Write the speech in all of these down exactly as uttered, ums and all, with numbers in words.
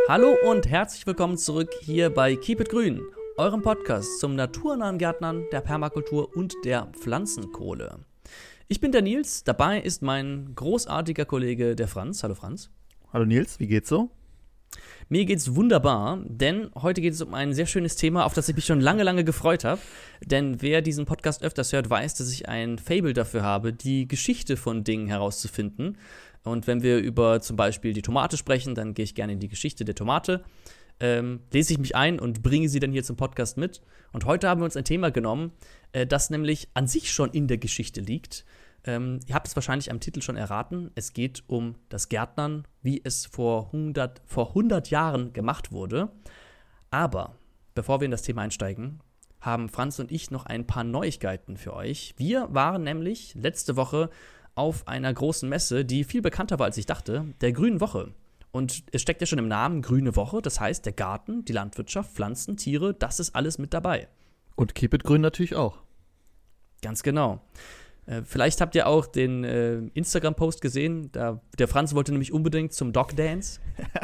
Hallo und herzlich willkommen zurück hier bei Keep It Grün, eurem Podcast zum naturnahen Gärtnern, der Permakultur und der Pflanzenkohle. Ich bin der Nils, dabei ist mein großartiger Kollege der Franz. Hallo Franz. Hallo Nils, wie geht's so? Mir geht's wunderbar, denn heute geht es um ein sehr schönes Thema, auf das ich mich schon lange, lange gefreut habe. Denn wer diesen Podcast öfters hört, weiß, dass ich ein Faible dafür habe, die Geschichte von Dingen herauszufinden. Und wenn wir über zum Beispiel die Tomate sprechen, dann gehe ich gerne in die Geschichte der Tomate, ähm, lese ich mich ein und bringe sie dann hier zum Podcast mit. Und heute haben wir uns ein Thema genommen, äh, das nämlich an sich schon in der Geschichte liegt. Ähm, ihr habt es wahrscheinlich am Titel schon erraten. Es geht um das Gärtnern, wie es vor hundert, vor hundert Jahren gemacht wurde. Aber bevor wir in das Thema einsteigen, haben Franz und ich noch ein paar Neuigkeiten für euch. Wir waren nämlich letzte Woche auf einer großen Messe, die viel bekannter war, als ich dachte, der Grünen Woche. Und es steckt ja schon im Namen Grüne Woche, das heißt, der Garten, die Landwirtschaft, Pflanzen, Tiere, das ist alles mit dabei. Und Keep It Grün natürlich auch. Ganz genau. Äh, vielleicht habt ihr auch den äh, Instagram-Post gesehen, da, der Franz wollte nämlich unbedingt zum Dog Dance.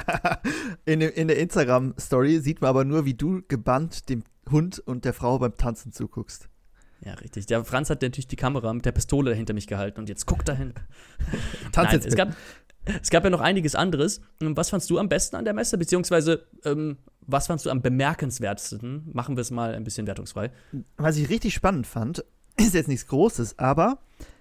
in, in der Instagram-Story sieht man aber nur, wie du gebannt dem Hund und der Frau beim Tanzen zuguckst. Ja, richtig. Der Franz hat natürlich die Kamera mit der Pistole hinter mich gehalten und jetzt guck dahin. Tanz Nein, jetzt es gab, es gab ja noch einiges anderes. Was fandst du am besten an der Messe? Beziehungsweise, ähm, was fandst du am bemerkenswertesten? Machen wir es mal ein bisschen wertungsfrei. Was ich richtig spannend fand, ist jetzt nichts Großes, aber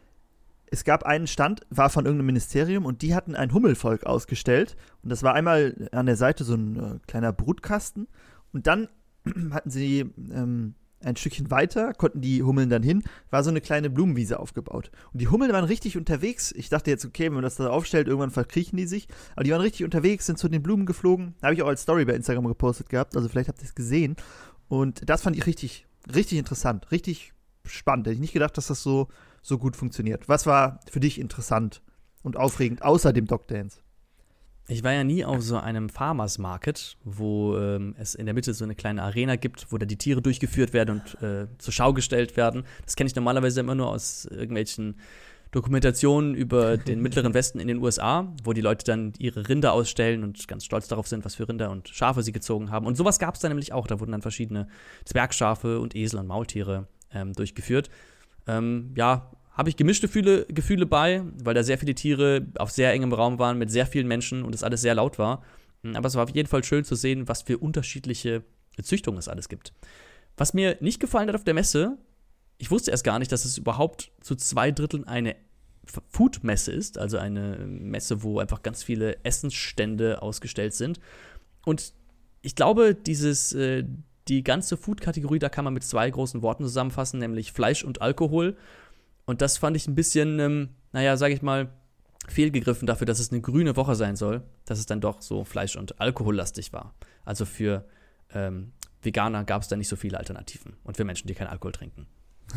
es gab einen Stand, war von irgendeinem Ministerium und die hatten ein Hummelvolk ausgestellt. Und das war einmal an der Seite so ein äh, kleiner Brutkasten. Und dann hatten sie ähm, ein Stückchen weiter, konnten die Hummeln dann hin, war so eine kleine Blumenwiese aufgebaut. Und die Hummeln waren richtig unterwegs. Ich dachte jetzt, okay, wenn man das da aufstellt, irgendwann verkriechen die sich. Aber die waren richtig unterwegs, sind zu den Blumen geflogen. Habe ich auch als Story bei Instagram gepostet gehabt, also vielleicht habt ihr es gesehen. Und das fand ich richtig, richtig interessant, richtig spannend. Hätte ich nicht gedacht, dass das so, so gut funktioniert. Was war für dich interessant und aufregend, außer dem Dog Dance? Ich war ja nie auf so einem Farmers Market, wo ähm, es in der Mitte so eine kleine Arena gibt, wo da die Tiere durchgeführt werden und äh, zur Schau gestellt werden. Das kenne ich normalerweise immer nur aus irgendwelchen Dokumentationen über den Mittleren Westen in den U S A, wo die Leute dann ihre Rinder ausstellen und ganz stolz darauf sind, was für Rinder und Schafe sie gezogen haben. Und sowas gab es da nämlich auch. Da wurden dann verschiedene Zwergschafe und Esel und Maultiere ähm, durchgeführt. Ähm, ja, habe ich gemischte Gefühle, Gefühle bei, weil da sehr viele Tiere auf sehr engem Raum waren mit sehr vielen Menschen und es alles sehr laut war. Aber es war auf jeden Fall schön zu sehen, was für unterschiedliche Züchtungen es alles gibt. Was mir nicht gefallen hat auf der Messe, ich wusste erst gar nicht, dass es überhaupt zu zwei Dritteln eine Food-Messe ist, also eine Messe, wo einfach ganz viele Essensstände ausgestellt sind. Und ich glaube, dieses, äh, die ganze Food-Kategorie, da kann man mit zwei großen Worten zusammenfassen, nämlich Fleisch und Alkohol. Und das fand ich ein bisschen, ähm, naja, sag ich mal, fehlgegriffen dafür, dass es eine grüne Woche sein soll, dass es dann doch so Fleisch- und Alkohollastig war. Also für ähm, Veganer gab es da nicht so viele Alternativen und für Menschen, die keinen Alkohol trinken.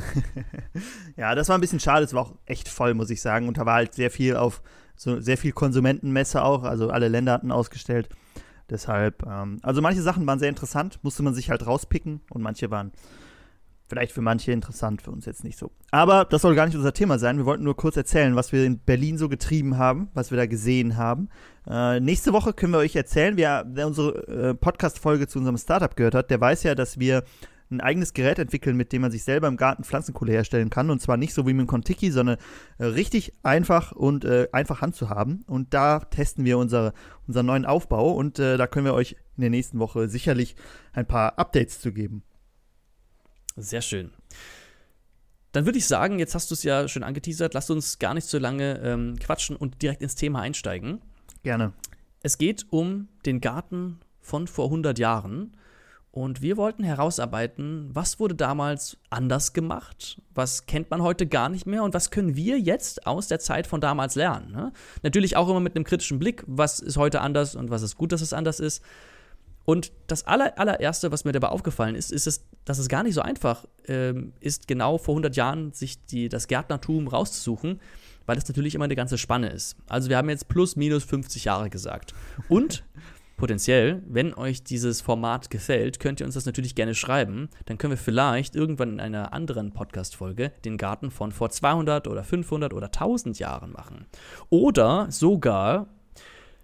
Ja, das war ein bisschen schade, es war auch echt voll, muss ich sagen. Und da war halt sehr viel auf, so sehr viel Konsumentenmesse auch, also alle Länder hatten ausgestellt. Deshalb, ähm, also manche Sachen waren sehr interessant, musste man sich halt rauspicken und manche waren vielleicht für manche interessant, für uns jetzt nicht so. Aber das soll gar nicht unser Thema sein. Wir wollten nur kurz erzählen, was wir in Berlin so getrieben haben, was wir da gesehen haben. Äh, nächste Woche können wir euch erzählen, wer, wer unsere äh, Podcast-Folge zu unserem Startup gehört hat, der weiß ja, dass wir ein eigenes Gerät entwickeln, mit dem man sich selber im Garten Pflanzenkohle herstellen kann. Und zwar nicht so wie mit dem Contiki, sondern äh, richtig einfach und äh, einfach handzuhaben. Und da testen wir unsere, unseren neuen Aufbau. Und äh, da können wir euch in der nächsten Woche sicherlich ein paar Updates zu geben. Sehr schön. Dann würde ich sagen, jetzt hast du es ja schon angeteasert, lass uns gar nicht so lange ähm, quatschen und direkt ins Thema einsteigen. Gerne. Es geht um den Garten von vor hundert Jahren und wir wollten herausarbeiten, was wurde damals anders gemacht, was kennt man heute gar nicht mehr und was können wir jetzt aus der Zeit von damals lernen. Ne? Natürlich auch immer mit einem kritischen Blick, was ist heute anders und was ist gut, dass es anders ist. Und das aller, allererste, was mir dabei aufgefallen ist, ist, es, dass es gar nicht so einfach ähm, ist, genau vor hundert Jahren sich die, das Gärtnertum rauszusuchen, weil es natürlich immer eine ganze Spanne ist. Also wir haben jetzt plus minus fünfzig Jahre gesagt. Und potenziell, wenn euch dieses Format gefällt, könnt ihr uns das natürlich gerne schreiben. Dann können wir vielleicht irgendwann in einer anderen Podcast-Folge den Garten von vor zweihundert oder fünfhundert oder tausend Jahren machen. Oder sogar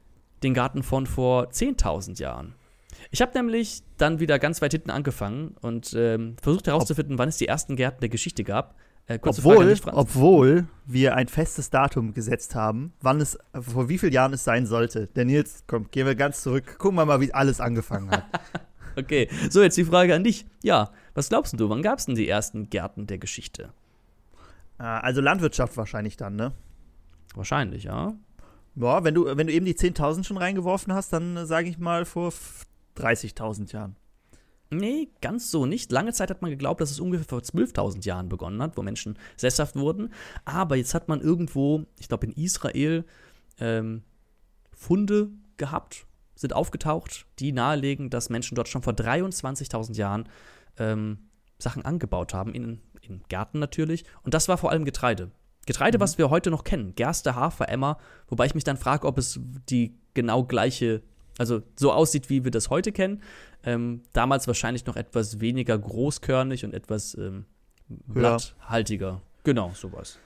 den Garten von vor zehntausend Jahren. Ich habe nämlich dann wieder ganz weit hinten angefangen und ähm, versucht herauszufinden, wann es die ersten Gärten der Geschichte gab. Äh, obwohl, dich, obwohl wir ein festes Datum gesetzt haben, wann es, vor wie vielen Jahren es sein sollte. Denn jetzt, komm, gehen wir ganz zurück. Gucken wir mal, wie alles angefangen hat. Okay, so jetzt die Frage an dich. Ja, was glaubst du, wann gab es denn die ersten Gärten der Geschichte? Also Landwirtschaft wahrscheinlich dann, ne? Wahrscheinlich, ja. Ja, wenn du, wenn du eben die zehntausend schon reingeworfen hast, dann äh, sage ich mal vor dreißigtausend Jahren. Nee, ganz so nicht. Lange Zeit hat man geglaubt, dass es ungefähr vor zwölftausend Jahren begonnen hat, wo Menschen sesshaft wurden. Aber jetzt hat man irgendwo, ich glaube in Israel, ähm, Funde gehabt, sind aufgetaucht, die nahelegen, dass Menschen dort schon vor dreiundzwanzigtausend Jahren ähm, Sachen angebaut haben, in, in Gärten natürlich. Und das war vor allem Getreide. Getreide, mhm. was wir heute noch kennen. Gerste, Hafer, Emmer. Wobei ich mich dann frage, ob es die genau gleiche, also so aussieht, wie wir das heute kennen. Ähm, damals wahrscheinlich noch etwas weniger großkörnig und etwas ähm, blatthaltiger. Genau, sowas.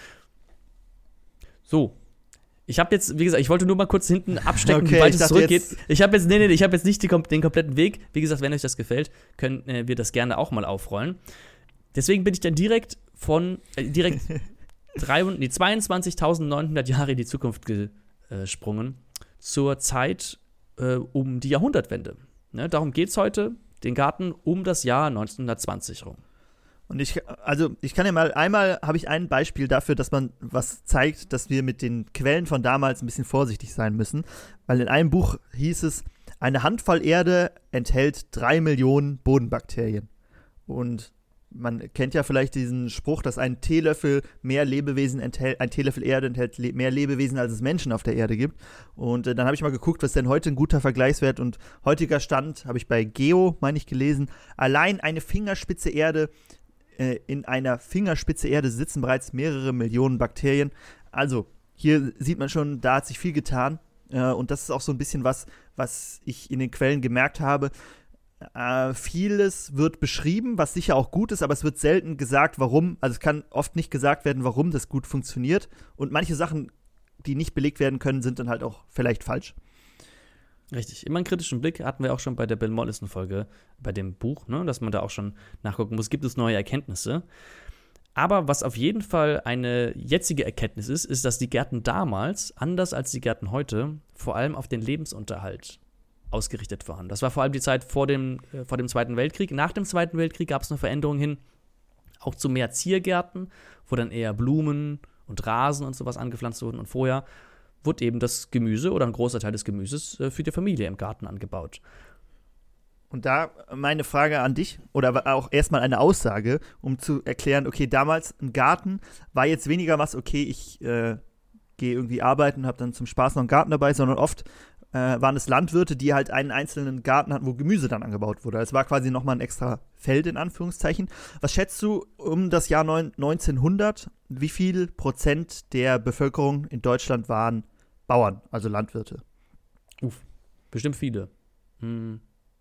So. Ich habe jetzt, wie gesagt, ich wollte nur mal kurz hinten abstecken, okay, wie weit es zurückgeht. Jetzt ich habe jetzt, nee, nee, ich habe jetzt nicht die, den kompletten Weg. Wie gesagt, wenn euch das gefällt, können äh, wir das gerne auch mal aufrollen. Deswegen bin ich dann direkt von, äh, direkt nee, zweiundzwanzigtausendneunhundert Jahre in die Zukunft gesprungen, zur Zeit äh, um die Jahrhundertwende. Ne, darum geht es heute, den Garten um das Jahr neunzehnhundertzwanzig rum. Und ich, also ich kann ja mal, einmal habe ich ein Beispiel dafür, dass man was zeigt, dass wir mit den Quellen von damals ein bisschen vorsichtig sein müssen. Weil in einem Buch hieß es, eine Handvoll Erde enthält drei Millionen Bodenbakterien. Und man kennt ja vielleicht diesen Spruch, dass ein Teelöffel mehr Lebewesen enthält, ein Teelöffel Erde enthält le- mehr Lebewesen, als es Menschen auf der Erde gibt. Und äh, dann habe ich mal geguckt, was denn heute ein guter Vergleichswert und heutiger Stand, habe ich bei Geo, meine ich, gelesen, allein eine Fingerspitze Erde, äh, in einer Fingerspitze Erde sitzen bereits mehrere Millionen Bakterien. Also, hier sieht man schon, da hat sich viel getan. Äh, und das ist auch so ein bisschen was, was ich in den Quellen gemerkt habe. Äh, vieles wird beschrieben, was sicher auch gut ist, aber es wird selten gesagt, warum. Also es kann oft nicht gesagt werden, warum das gut funktioniert. Und manche Sachen, die nicht belegt werden können, sind dann halt auch vielleicht falsch. Richtig. Immer einen kritischen Blick hatten wir auch schon bei der Bill Mollison-Folge, bei dem Buch, ne, dass man da auch schon nachgucken muss, gibt es neue Erkenntnisse. Aber was auf jeden Fall eine jetzige Erkenntnis ist, ist, dass die Gärten damals, anders als die Gärten heute, vor allem auf den Lebensunterhalt ausgerichtet waren. Das war vor allem die Zeit vor dem, äh, vor dem Zweiten Weltkrieg. Nach dem Zweiten Weltkrieg gab es eine Veränderung hin, auch zu mehr Ziergärten, wo dann eher Blumen und Rasen und sowas angepflanzt wurden. Und vorher wurde eben das Gemüse oder ein großer Teil des Gemüses äh, für die Familie im Garten angebaut. Und da meine Frage an dich, oder auch erstmal eine Aussage, um zu erklären, okay, damals ein Garten war jetzt weniger was, okay, ich äh, gehe irgendwie arbeiten und habe dann zum Spaß noch einen Garten dabei, sondern oft Äh, waren es Landwirte, die halt einen einzelnen Garten hatten, wo Gemüse dann angebaut wurde. Es war quasi nochmal ein extra Feld, in Anführungszeichen. Was schätzt du um das Jahr neunzehnhundert, wie viel Prozent der Bevölkerung in Deutschland waren Bauern, also Landwirte? Uff, bestimmt viele. Hm.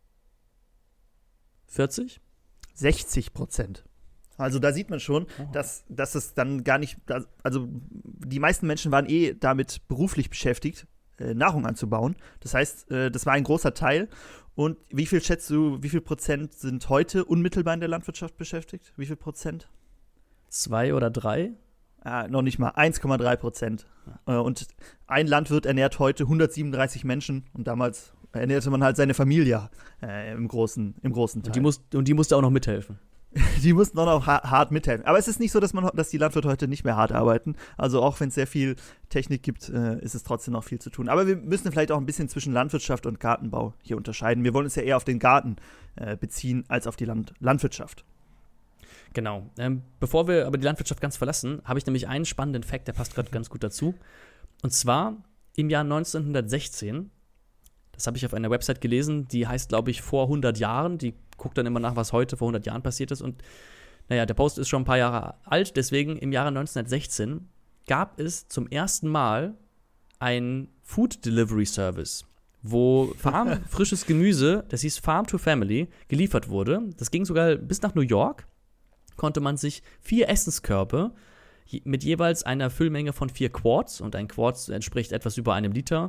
vierzig? sechzig Prozent. Also da sieht man schon, oh. dass, dass es dann gar nicht, also die meisten Menschen waren eh damit beruflich beschäftigt, Nahrung anzubauen. Das heißt, das war ein großer Teil. Und wie viel schätzt du, wie viel Prozent sind heute unmittelbar in der Landwirtschaft beschäftigt? Wie viel Prozent? Zwei oder drei? Ah, noch nicht mal. eins Komma drei Prozent. Ja. Und ein Landwirt ernährt heute hundertsiebenunddreißig Menschen und damals ernährte man halt seine Familie äh, im, großen, im großen Teil. Und die, muss, und die musste auch noch mithelfen. Die mussten auch noch hart mithelfen. Aber es ist nicht so, dass, man, dass die Landwirte heute nicht mehr hart arbeiten. Also auch wenn es sehr viel Technik gibt, äh, ist es trotzdem noch viel zu tun. Aber wir müssen vielleicht auch ein bisschen zwischen Landwirtschaft und Gartenbau hier unterscheiden. Wir wollen uns ja eher auf den Garten äh, beziehen als auf die Land- Landwirtschaft. Genau. Ähm, bevor wir aber die Landwirtschaft ganz verlassen, habe ich nämlich einen spannenden Fact, der passt gerade ganz gut dazu. Und zwar im Jahr neunzehnhundertsechzehn, das habe ich auf einer Website gelesen, die heißt, glaube ich, vor hundert Jahren. Die guckt dann immer nach, was heute vor hundert Jahren passiert ist. Und naja, der Post ist schon ein paar Jahre alt. Deswegen im Jahre neunzehnhundertsechzehn gab es zum ersten Mal einen Food Delivery Service, wo Farm, frisches Gemüse, das hieß Farm to Family, geliefert wurde. Das ging sogar bis nach New York. Konnte man sich vier Essenskörbe mit jeweils einer Füllmenge von vier Quarts, und ein Quart entspricht etwas über einem Liter,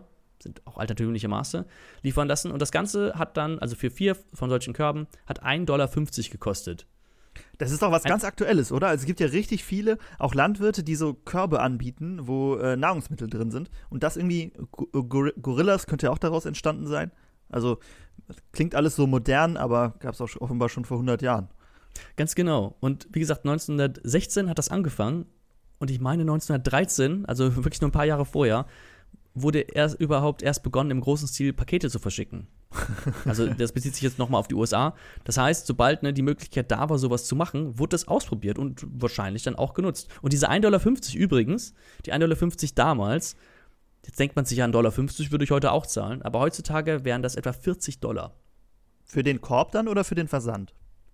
sind auch altertümliche Maße, liefern lassen. Und das Ganze hat dann, also für vier von solchen Körben, hat ein Dollar fünfzig gekostet. Das ist doch was ganz Aktuelles, oder? Also es gibt ja richtig viele, auch Landwirte, die so Körbe anbieten, wo äh, Nahrungsmittel drin sind. Und das irgendwie, Gor- Gorillas könnte ja auch daraus entstanden sein. Also klingt alles so modern, aber gab es auch offenbar schon vor hundert Jahren. Ganz genau. Und wie gesagt, neunzehnhundertsechzehn hat das angefangen. Und ich meine neunzehnhundertdreizehn, also wirklich nur ein paar Jahre vorher, wurde erst überhaupt erst begonnen, im großen Stil Pakete zu verschicken. Also das bezieht sich jetzt nochmal auf die U S A. Das heißt, sobald ne, die Möglichkeit da war, sowas zu machen, wurde das ausprobiert und wahrscheinlich dann auch genutzt. Und diese ein Dollar fünfzig übrigens, die ein Dollar fünfzig damals, jetzt denkt man sich, ja, ein Dollar fünfzig würde ich heute auch zahlen, aber heutzutage wären das etwa vierzig Dollar. Für den Korb dann oder für den Versand?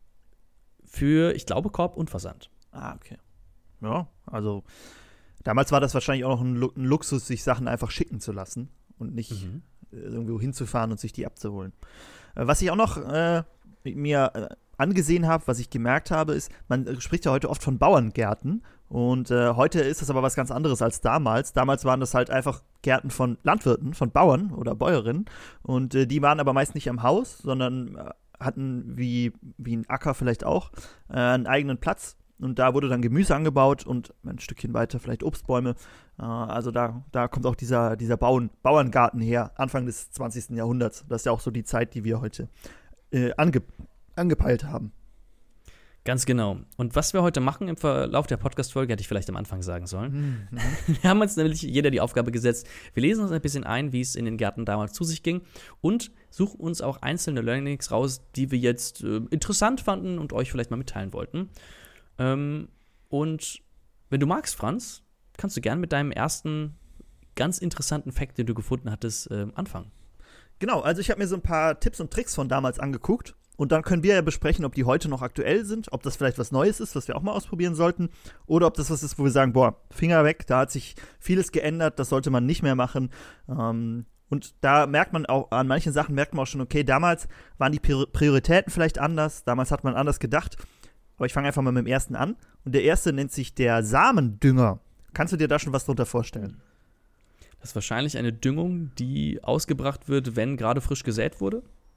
Für, ich glaube, Korb und Versand. Ah, okay. Ja, also damals war das wahrscheinlich auch noch ein, Lu- ein Luxus, sich Sachen einfach schicken zu lassen und nicht Mhm. irgendwo hinzufahren und sich die abzuholen. Äh, was ich auch noch äh, mir äh, angesehen habe, was ich gemerkt habe, ist, man spricht ja heute oft von Bauerngärten und äh, heute ist das aber was ganz anderes als damals. Damals waren das halt einfach Gärten von Landwirten, von Bauern oder Bäuerinnen und äh, die waren aber meist nicht am Haus, sondern äh, hatten wie, wie ein Acker vielleicht auch äh, einen eigenen Platz. Und da wurde dann Gemüse angebaut und ein Stückchen weiter vielleicht Obstbäume. Äh, also da, da kommt auch dieser, dieser Bauern, Bauerngarten her, Anfang des zwanzigsten Jahrhunderts. Das ist ja auch so die Zeit, die wir heute äh, ange, angepeilt haben. Ganz genau. Und was wir heute machen im Verlauf der Podcast-Folge, hätte ich vielleicht am Anfang sagen sollen. Mhm. Wir haben uns nämlich jeder die Aufgabe gesetzt, wir lesen uns ein bisschen ein, wie es in den Gärten damals zu sich ging und suchen uns auch einzelne Learnings raus, die wir jetzt äh, interessant fanden und euch vielleicht mal mitteilen wollten. Ähm, und wenn du magst, Franz, kannst du gern mit deinem ersten ganz interessanten Fact, den du gefunden hattest, äh, anfangen. Genau, also ich habe mir so ein paar Tipps und Tricks von damals angeguckt. Und dann können wir ja besprechen, ob die heute noch aktuell sind, ob das vielleicht was Neues ist, was wir auch mal ausprobieren sollten, oder ob das was ist, wo wir sagen, boah, Finger weg, da hat sich vieles geändert, das sollte man nicht mehr machen. Ähm, und da merkt man auch, an manchen Sachen merkt man auch schon, okay, damals waren die Prioritäten vielleicht anders, damals hat man anders gedacht. Aber ich fange einfach mal mit dem ersten an. Und der erste nennt sich der Samendünger. Kannst du dir da schon was drunter vorstellen? Das ist wahrscheinlich eine Düngung, die ausgebracht wird, wenn gerade frisch gesät wurde.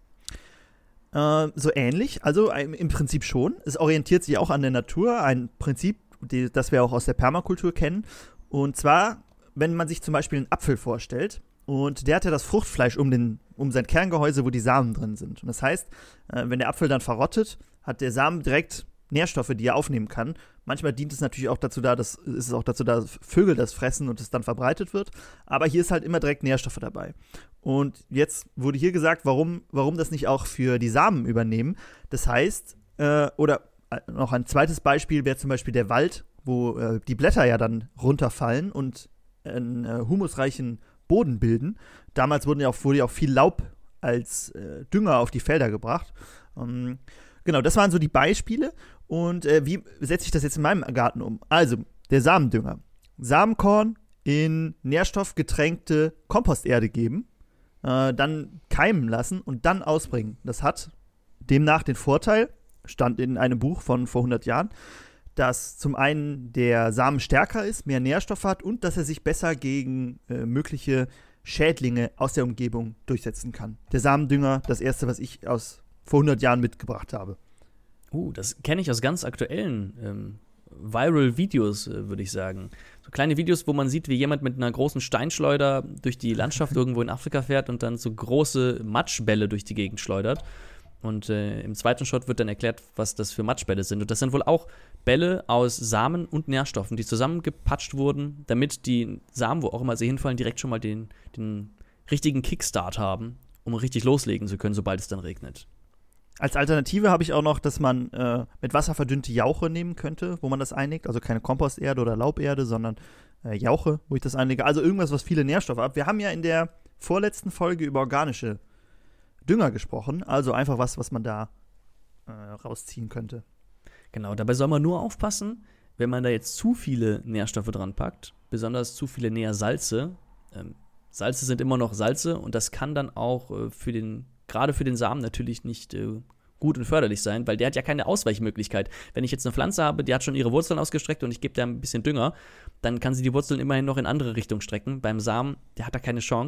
Äh, so ähnlich, also im, im Prinzip schon. Es orientiert sich auch an der Natur, ein Prinzip, die, das wir auch aus der Permakultur kennen. Und zwar, wenn man sich zum Beispiel einen Apfel vorstellt und der hat ja das Fruchtfleisch um, den, um sein Kerngehäuse, wo die Samen drin sind. Und das heißt, äh, wenn der Apfel dann verrottet, hat der Samen direkt Nährstoffe, die er aufnehmen kann. Manchmal dient es natürlich auch dazu da, dass ist es auch dazu da, dass Vögel das fressen und es dann verbreitet wird. Aber hier ist halt immer direkt Nährstoffe dabei. Und jetzt wurde hier gesagt, warum, warum das nicht auch für die Samen übernehmen. Das heißt, äh, oder noch ein zweites Beispiel wäre zum Beispiel der Wald, wo äh, die Blätter ja dann runterfallen und einen äh, humusreichen Boden bilden. Damals wurden ja auch, wurde ja auch viel Laub als äh, Dünger auf die Felder gebracht. Ähm, genau, das waren so die Beispiele. Und äh, wie setze ich das jetzt in meinem Garten um? Also, der Samendünger. Samenkorn in nährstoffgetränkte Komposterde geben, äh, dann keimen lassen und dann ausbringen. Das hat demnach den Vorteil, stand in einem Buch von vor hundert Jahren, dass zum einen der Samen stärker ist, mehr Nährstoffe hat und dass er sich besser gegen äh, mögliche Schädlinge aus der Umgebung durchsetzen kann. Der Samendünger, das erste, was ich aus vor hundert Jahren mitgebracht habe. Uh, das kenne ich aus ganz aktuellen ähm, Viral-Videos, äh, würde ich sagen. So kleine Videos, wo man sieht, wie jemand mit einer großen Steinschleuder durch die Landschaft irgendwo in Afrika fährt und dann so große Matschbälle durch die Gegend schleudert. Und äh, im zweiten Shot wird dann erklärt, was das für Matschbälle sind. Und das sind wohl auch Bälle aus Samen und Nährstoffen, die zusammengepatscht wurden, damit die Samen, wo auch immer sie hinfallen, direkt schon mal den, den richtigen Kickstart haben, um richtig loslegen zu können, sobald es dann regnet. Als Alternative habe ich auch noch, dass man äh, mit Wasser verdünnte Jauche nehmen könnte, wo man das einlegt. Also keine Komposterde oder Lauberde, sondern äh, Jauche, wo ich das einlege. Also irgendwas, was viele Nährstoffe hat. Wir haben ja in der vorletzten Folge über organische Dünger gesprochen. Also einfach was, was man da äh, rausziehen könnte. Genau, dabei soll man nur aufpassen, wenn man da jetzt zu viele Nährstoffe dran packt, besonders zu viele Nährsalze. Ähm, Salze sind immer noch Salze und das kann dann auch äh, für den gerade für den Samen natürlich nicht äh, gut und förderlich sein, weil der hat ja keine Ausweichmöglichkeit. Wenn ich jetzt eine Pflanze habe, die hat schon ihre Wurzeln ausgestreckt und ich gebe da ein bisschen Dünger, dann kann sie die Wurzeln immerhin noch in andere Richtungen strecken. Beim Samen, der hat da keine Chance.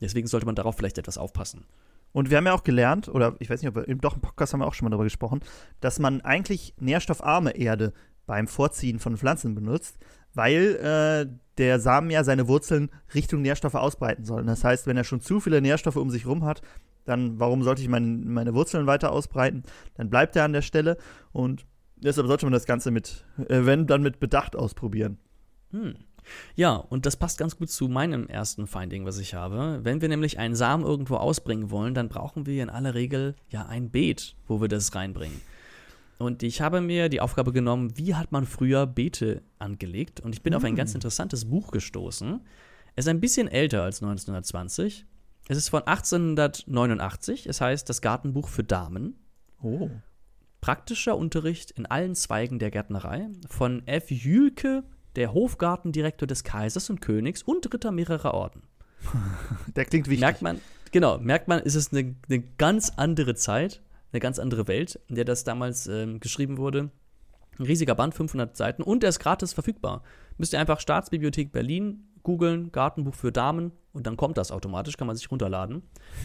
Deswegen sollte man darauf vielleicht etwas aufpassen. Und wir haben ja auch gelernt, oder ich weiß nicht, ob wir, doch im Podcast haben wir auch schon mal darüber gesprochen, dass man eigentlich nährstoffarme Erde beim Vorziehen von Pflanzen benutzt, weil äh, der Samen ja seine Wurzeln Richtung Nährstoffe ausbreiten soll. Das heißt, wenn er schon zu viele Nährstoffe um sich rum hat, dann warum sollte ich mein, meine Wurzeln weiter ausbreiten? Dann bleibt er an der Stelle und deshalb sollte man das Ganze mit, äh, wenn, dann mit Bedacht ausprobieren. Hm. Ja, und das passt ganz gut zu meinem ersten Finding, was ich habe. Wenn wir nämlich einen Samen irgendwo ausbringen wollen, dann brauchen wir in aller Regel ja ein Beet, wo wir das reinbringen. Und ich habe mir die Aufgabe genommen, wie hat man früher Beete angelegt? Und ich bin hm. auf ein ganz interessantes Buch gestoßen. Es ist ein bisschen älter als neunzehnhundertzwanzig. Es ist von achtzehnhundertneunundachtzig. Es heißt Das Gartenbuch für Damen. Oh. Praktischer Unterricht in allen Zweigen der Gärtnerei von F. Jühlke, der Hofgartendirektor des Kaisers und Königs und Ritter mehrerer Orden. Der klingt wichtig. Merkt man, genau, merkt man, ist es eine, eine ganz andere Zeit, eine ganz andere Welt, in der das damals ähm, geschrieben wurde. Ein riesiger Band, fünfhundert Seiten, und der ist gratis verfügbar. Müsst ihr einfach Staatsbibliothek Berlin googeln, Gartenbuch für Damen, und dann kommt das automatisch, kann man sich runterladen.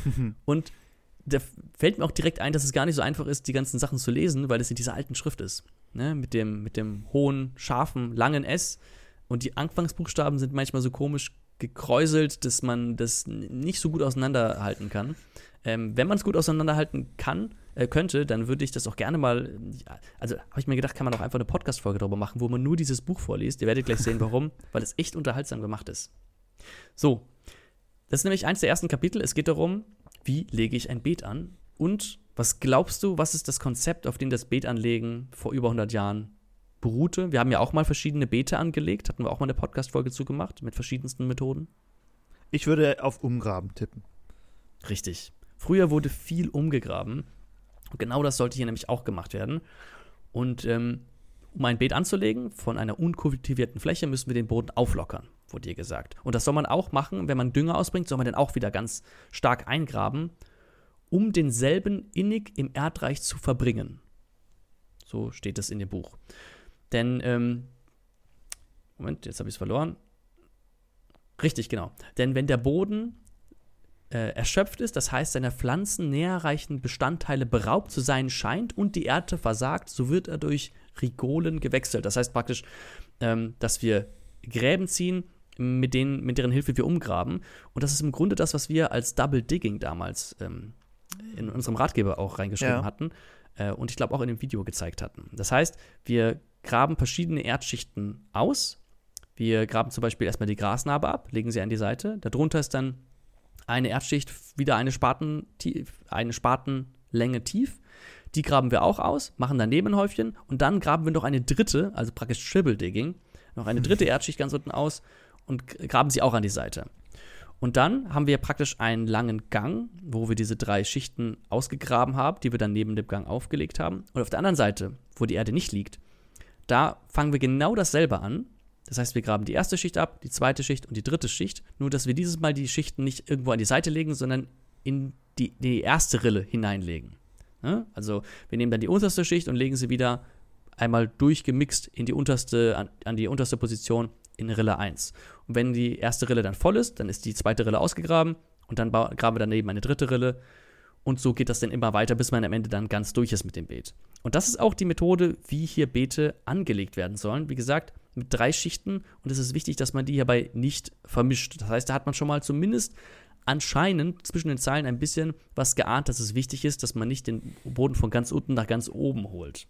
Und da fällt mir auch direkt ein, dass es gar nicht so einfach ist, die ganzen Sachen zu lesen, weil es in dieser alten Schrift ist. Ne? Mit dem, mit dem hohen, scharfen, langen S. Und die Anfangsbuchstaben sind manchmal so komisch gekräuselt, dass man das nicht so gut auseinanderhalten kann. Ähm, wenn man es gut auseinanderhalten kann, äh, könnte, dann würde ich das auch gerne mal, also habe ich mir gedacht, kann man auch einfach eine Podcast-Folge darüber machen, wo man nur dieses Buch vorliest. Ihr werdet gleich sehen, warum, weil es echt unterhaltsam gemacht ist. So, das ist nämlich eins der ersten Kapitel. Es geht darum, wie lege ich ein Beet an? Und was glaubst du, was ist das Konzept, auf dem das Beetanlegen vor über hundert Jahren beruhte? Wir haben ja auch mal verschiedene Beete angelegt, hatten wir auch mal eine Podcast-Folge zugemacht, mit verschiedensten Methoden. Ich würde auf Umgraben tippen. Richtig. Früher wurde viel umgegraben. Und genau das sollte hier nämlich auch gemacht werden. Und ähm, um ein Beet anzulegen, von einer unkultivierten Fläche, müssen wir den Boden auflockern, wurde hier gesagt. Und das soll man auch machen, wenn man Dünger ausbringt, soll man den auch wieder ganz stark eingraben, um denselben innig im Erdreich zu verbringen. So steht es in dem Buch. Denn, ähm, Moment, jetzt habe ich es verloren. Richtig, genau. Denn wenn der Boden äh, erschöpft ist, das heißt, seiner Pflanzen näherreichenden Bestandteile beraubt zu sein scheint und die Erde versagt, so wird er durch Rigolen gewechselt. Das heißt praktisch, ähm, dass wir Gräben ziehen, mit, denen, mit deren Hilfe wir umgraben. Und das ist im Grunde das, was wir als Double Digging damals ähm, in unserem Ratgeber auch reingeschrieben ja. hatten äh, und ich glaube auch in dem Video gezeigt hatten. Das heißt, wir graben verschiedene Erdschichten aus. Wir graben zum Beispiel erstmal die Grasnarbe ab, legen sie an die Seite. Darunter ist dann eine Erdschicht wieder eine, Spaten, eine Spatenlänge tief. Die graben wir auch aus, machen daneben ein Häufchen und dann graben wir noch eine dritte, also praktisch Triple Digging, noch eine dritte Erdschicht ganz unten aus und graben sie auch an die Seite. Und dann haben wir praktisch einen langen Gang, wo wir diese drei Schichten ausgegraben haben, die wir dann neben dem Gang aufgelegt haben. Und auf der anderen Seite, wo die Erde nicht liegt, da fangen wir genau dasselbe an. Das heißt, wir graben die erste Schicht ab, die zweite Schicht und die dritte Schicht. Nur, dass wir dieses Mal die Schichten nicht irgendwo an die Seite legen, sondern in die, die erste Rille hineinlegen. Ja? Also wir nehmen dann die unterste Schicht und legen sie wieder einmal durchgemixt in die unterste, an, an die unterste Position in Rille eins. Und wenn die erste Rille dann voll ist, dann ist die zweite Rille ausgegraben und dann ba- graben wir daneben eine dritte Rille. Und so geht das dann immer weiter, bis man am Ende dann ganz durch ist mit dem Beet. Und das ist auch die Methode, wie hier Beete angelegt werden sollen. Wie gesagt, mit drei Schichten. Und es ist wichtig, dass man die hierbei nicht vermischt. Das heißt, da hat man schon mal zumindest anscheinend zwischen den Zeilen ein bisschen was geahnt, dass es wichtig ist, dass man nicht den Boden von ganz unten nach ganz oben holt.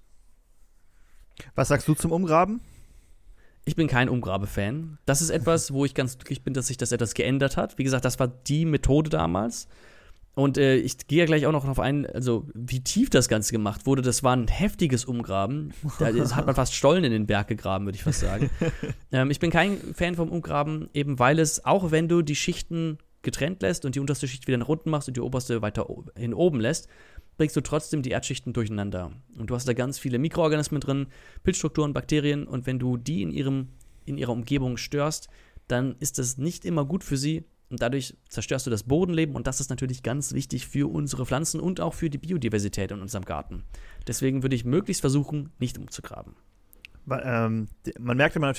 Was sagst du zum Umgraben? Ich bin kein Umgrabe-Fan. Das ist etwas, wo ich ganz glücklich bin, dass sich das etwas geändert hat. Wie gesagt, das war die Methode damals. Und äh, ich gehe ja gleich auch noch darauf ein, also wie tief das Ganze gemacht wurde. Das war ein heftiges Umgraben. Da hat man fast Stollen in den Berg gegraben, würde ich fast sagen. ähm, ich bin kein Fan vom Umgraben, eben weil es, auch wenn du die Schichten getrennt lässt und die unterste Schicht wieder nach unten machst und die oberste weiter hin oben lässt, bringst du trotzdem die Erdschichten durcheinander. Und du hast da ganz viele Mikroorganismen drin, Pilzstrukturen, Bakterien. Und wenn du die in, ihrem, in ihrer Umgebung störst, dann ist das nicht immer gut für sie. Und dadurch zerstörst du das Bodenleben. Und das ist natürlich ganz wichtig für unsere Pflanzen und auch für die Biodiversität in unserem Garten. Deswegen würde ich möglichst versuchen, nicht umzugraben. Ähm, man merkt immer natürlich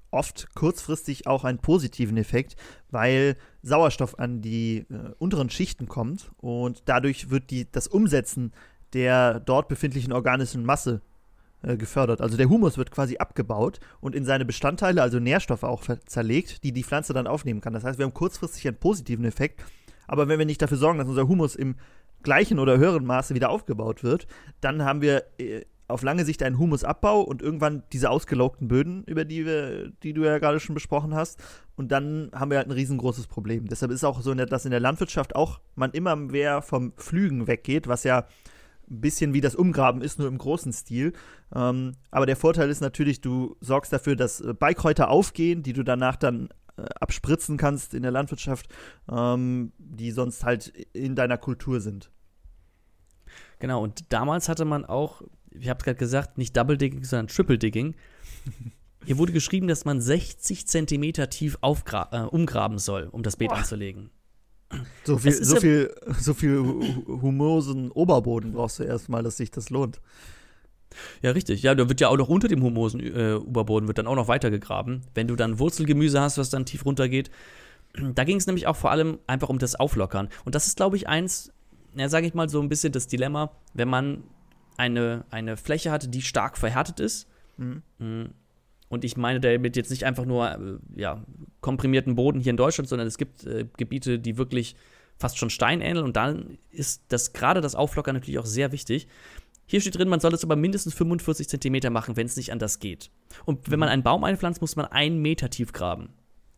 oft kurzfristig auch einen positiven Effekt, weil Sauerstoff an die äh, unteren Schichten kommt und dadurch wird die, das Umsetzen der dort befindlichen organischen Masse äh, gefördert. Also der Humus wird quasi abgebaut und in seine Bestandteile, also Nährstoffe auch zerlegt, die die Pflanze dann aufnehmen kann. Das heißt, wir haben kurzfristig einen positiven Effekt, aber wenn wir nicht dafür sorgen, dass unser Humus im gleichen oder höheren Maße wieder aufgebaut wird, dann haben wir äh, auf lange Sicht einen Humusabbau und irgendwann diese ausgelaugten Böden, über die wir, die du ja gerade schon besprochen hast. Und dann haben wir halt ein riesengroßes Problem. Deshalb ist auch so, dass in der Landwirtschaft auch man immer mehr vom Pflügen weggeht, was ja ein bisschen wie das Umgraben ist, nur im großen Stil. Ähm, aber der Vorteil ist natürlich, du sorgst dafür, dass Beikräuter aufgehen, die du danach dann äh, abspritzen kannst in der Landwirtschaft, ähm, die sonst halt in deiner Kultur sind. Genau, und damals hatte man auch, ich habe es gerade gesagt, nicht Double Digging, sondern Triple Digging. Hier wurde geschrieben, dass man sechzig Zentimeter tief aufgra- äh, umgraben soll, um das Beet Boah. anzulegen. So viel, so ja viel, so viel humosen Oberboden brauchst du erstmal, dass sich das lohnt. Ja, richtig. Ja, da wird ja auch noch unter dem humosen äh, Oberboden wird dann auch noch weiter gegraben. Wenn du dann Wurzelgemüse hast, was dann tief runtergeht. Da ging es nämlich auch vor allem einfach um das Auflockern. Und das ist, glaube ich, eins, ja, sage ich mal so ein bisschen das Dilemma, wenn man eine, eine Fläche hat, die stark verhärtet ist. Mhm. Und ich meine damit jetzt nicht einfach nur äh, ja, komprimierten Boden hier in Deutschland, sondern es gibt äh, Gebiete, die wirklich fast schon Stein ähneln. Und dann ist das gerade das Auflockern natürlich auch sehr wichtig. Hier steht drin, man soll es aber mindestens fünfundvierzig Zentimeter machen, wenn es nicht anders geht. Und wenn man einen Baum einpflanzt, muss man einen Meter tief graben.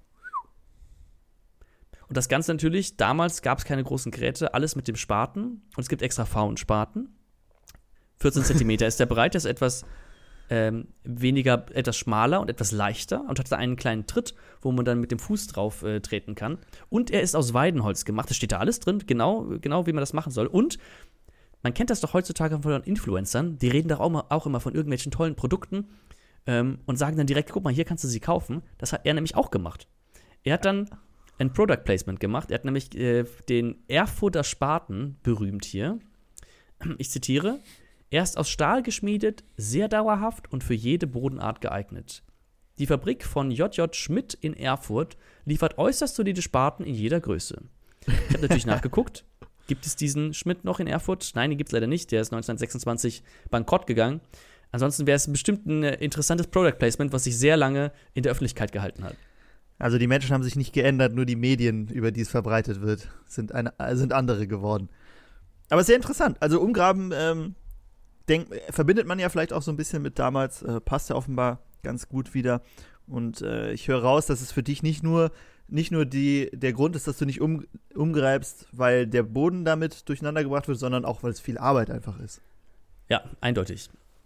Und das Ganze natürlich, damals gab es keine großen Geräte, alles mit dem Spaten. Und es gibt extra Faun-Spaten. vierzehn Zentimeter ist der breit, der ist etwas ähm, weniger, etwas schmaler und etwas leichter und hat da einen kleinen Tritt, wo man dann mit dem Fuß drauf äh, treten kann. Und er ist aus Weidenholz gemacht, das steht da alles drin, genau, genau wie man das machen soll. Und man kennt das doch heutzutage von Influencern, die reden doch auch, mal, auch immer von irgendwelchen tollen Produkten ähm, und sagen dann direkt, guck mal, hier kannst du sie kaufen. Das hat er nämlich auch gemacht. Er hat dann ein Product Placement gemacht, er hat nämlich äh, den Erfurter Spaten berühmt hier. Ich zitiere: Er ist aus Stahl geschmiedet, sehr dauerhaft und für jede Bodenart geeignet. Die Fabrik von J J Schmidt in Erfurt liefert äußerst solide Spaten in jeder Größe. Ich habe natürlich nachgeguckt. Gibt es diesen Schmidt noch in Erfurt? Nein, den gibt es leider nicht. Der ist neunzehnhundertsechsundzwanzig bankrott gegangen. Ansonsten wäre es bestimmt ein interessantes Product Placement, was sich sehr lange in der Öffentlichkeit gehalten hat. Also die Menschen haben sich nicht geändert, nur die Medien, über die es verbreitet wird, sind, eine, sind andere geworden. Aber sehr interessant. Also umgraben ähm, denk, verbindet man ja vielleicht auch so ein bisschen mit damals, äh, passt ja offenbar ganz gut wieder. Und äh, ich höre raus, dass es für dich nicht nur, nicht nur die, der Grund ist, dass du nicht um, umgreibst, weil der Boden damit durcheinander gebracht wird, sondern auch, weil es viel Arbeit einfach ist. Ja, eindeutig.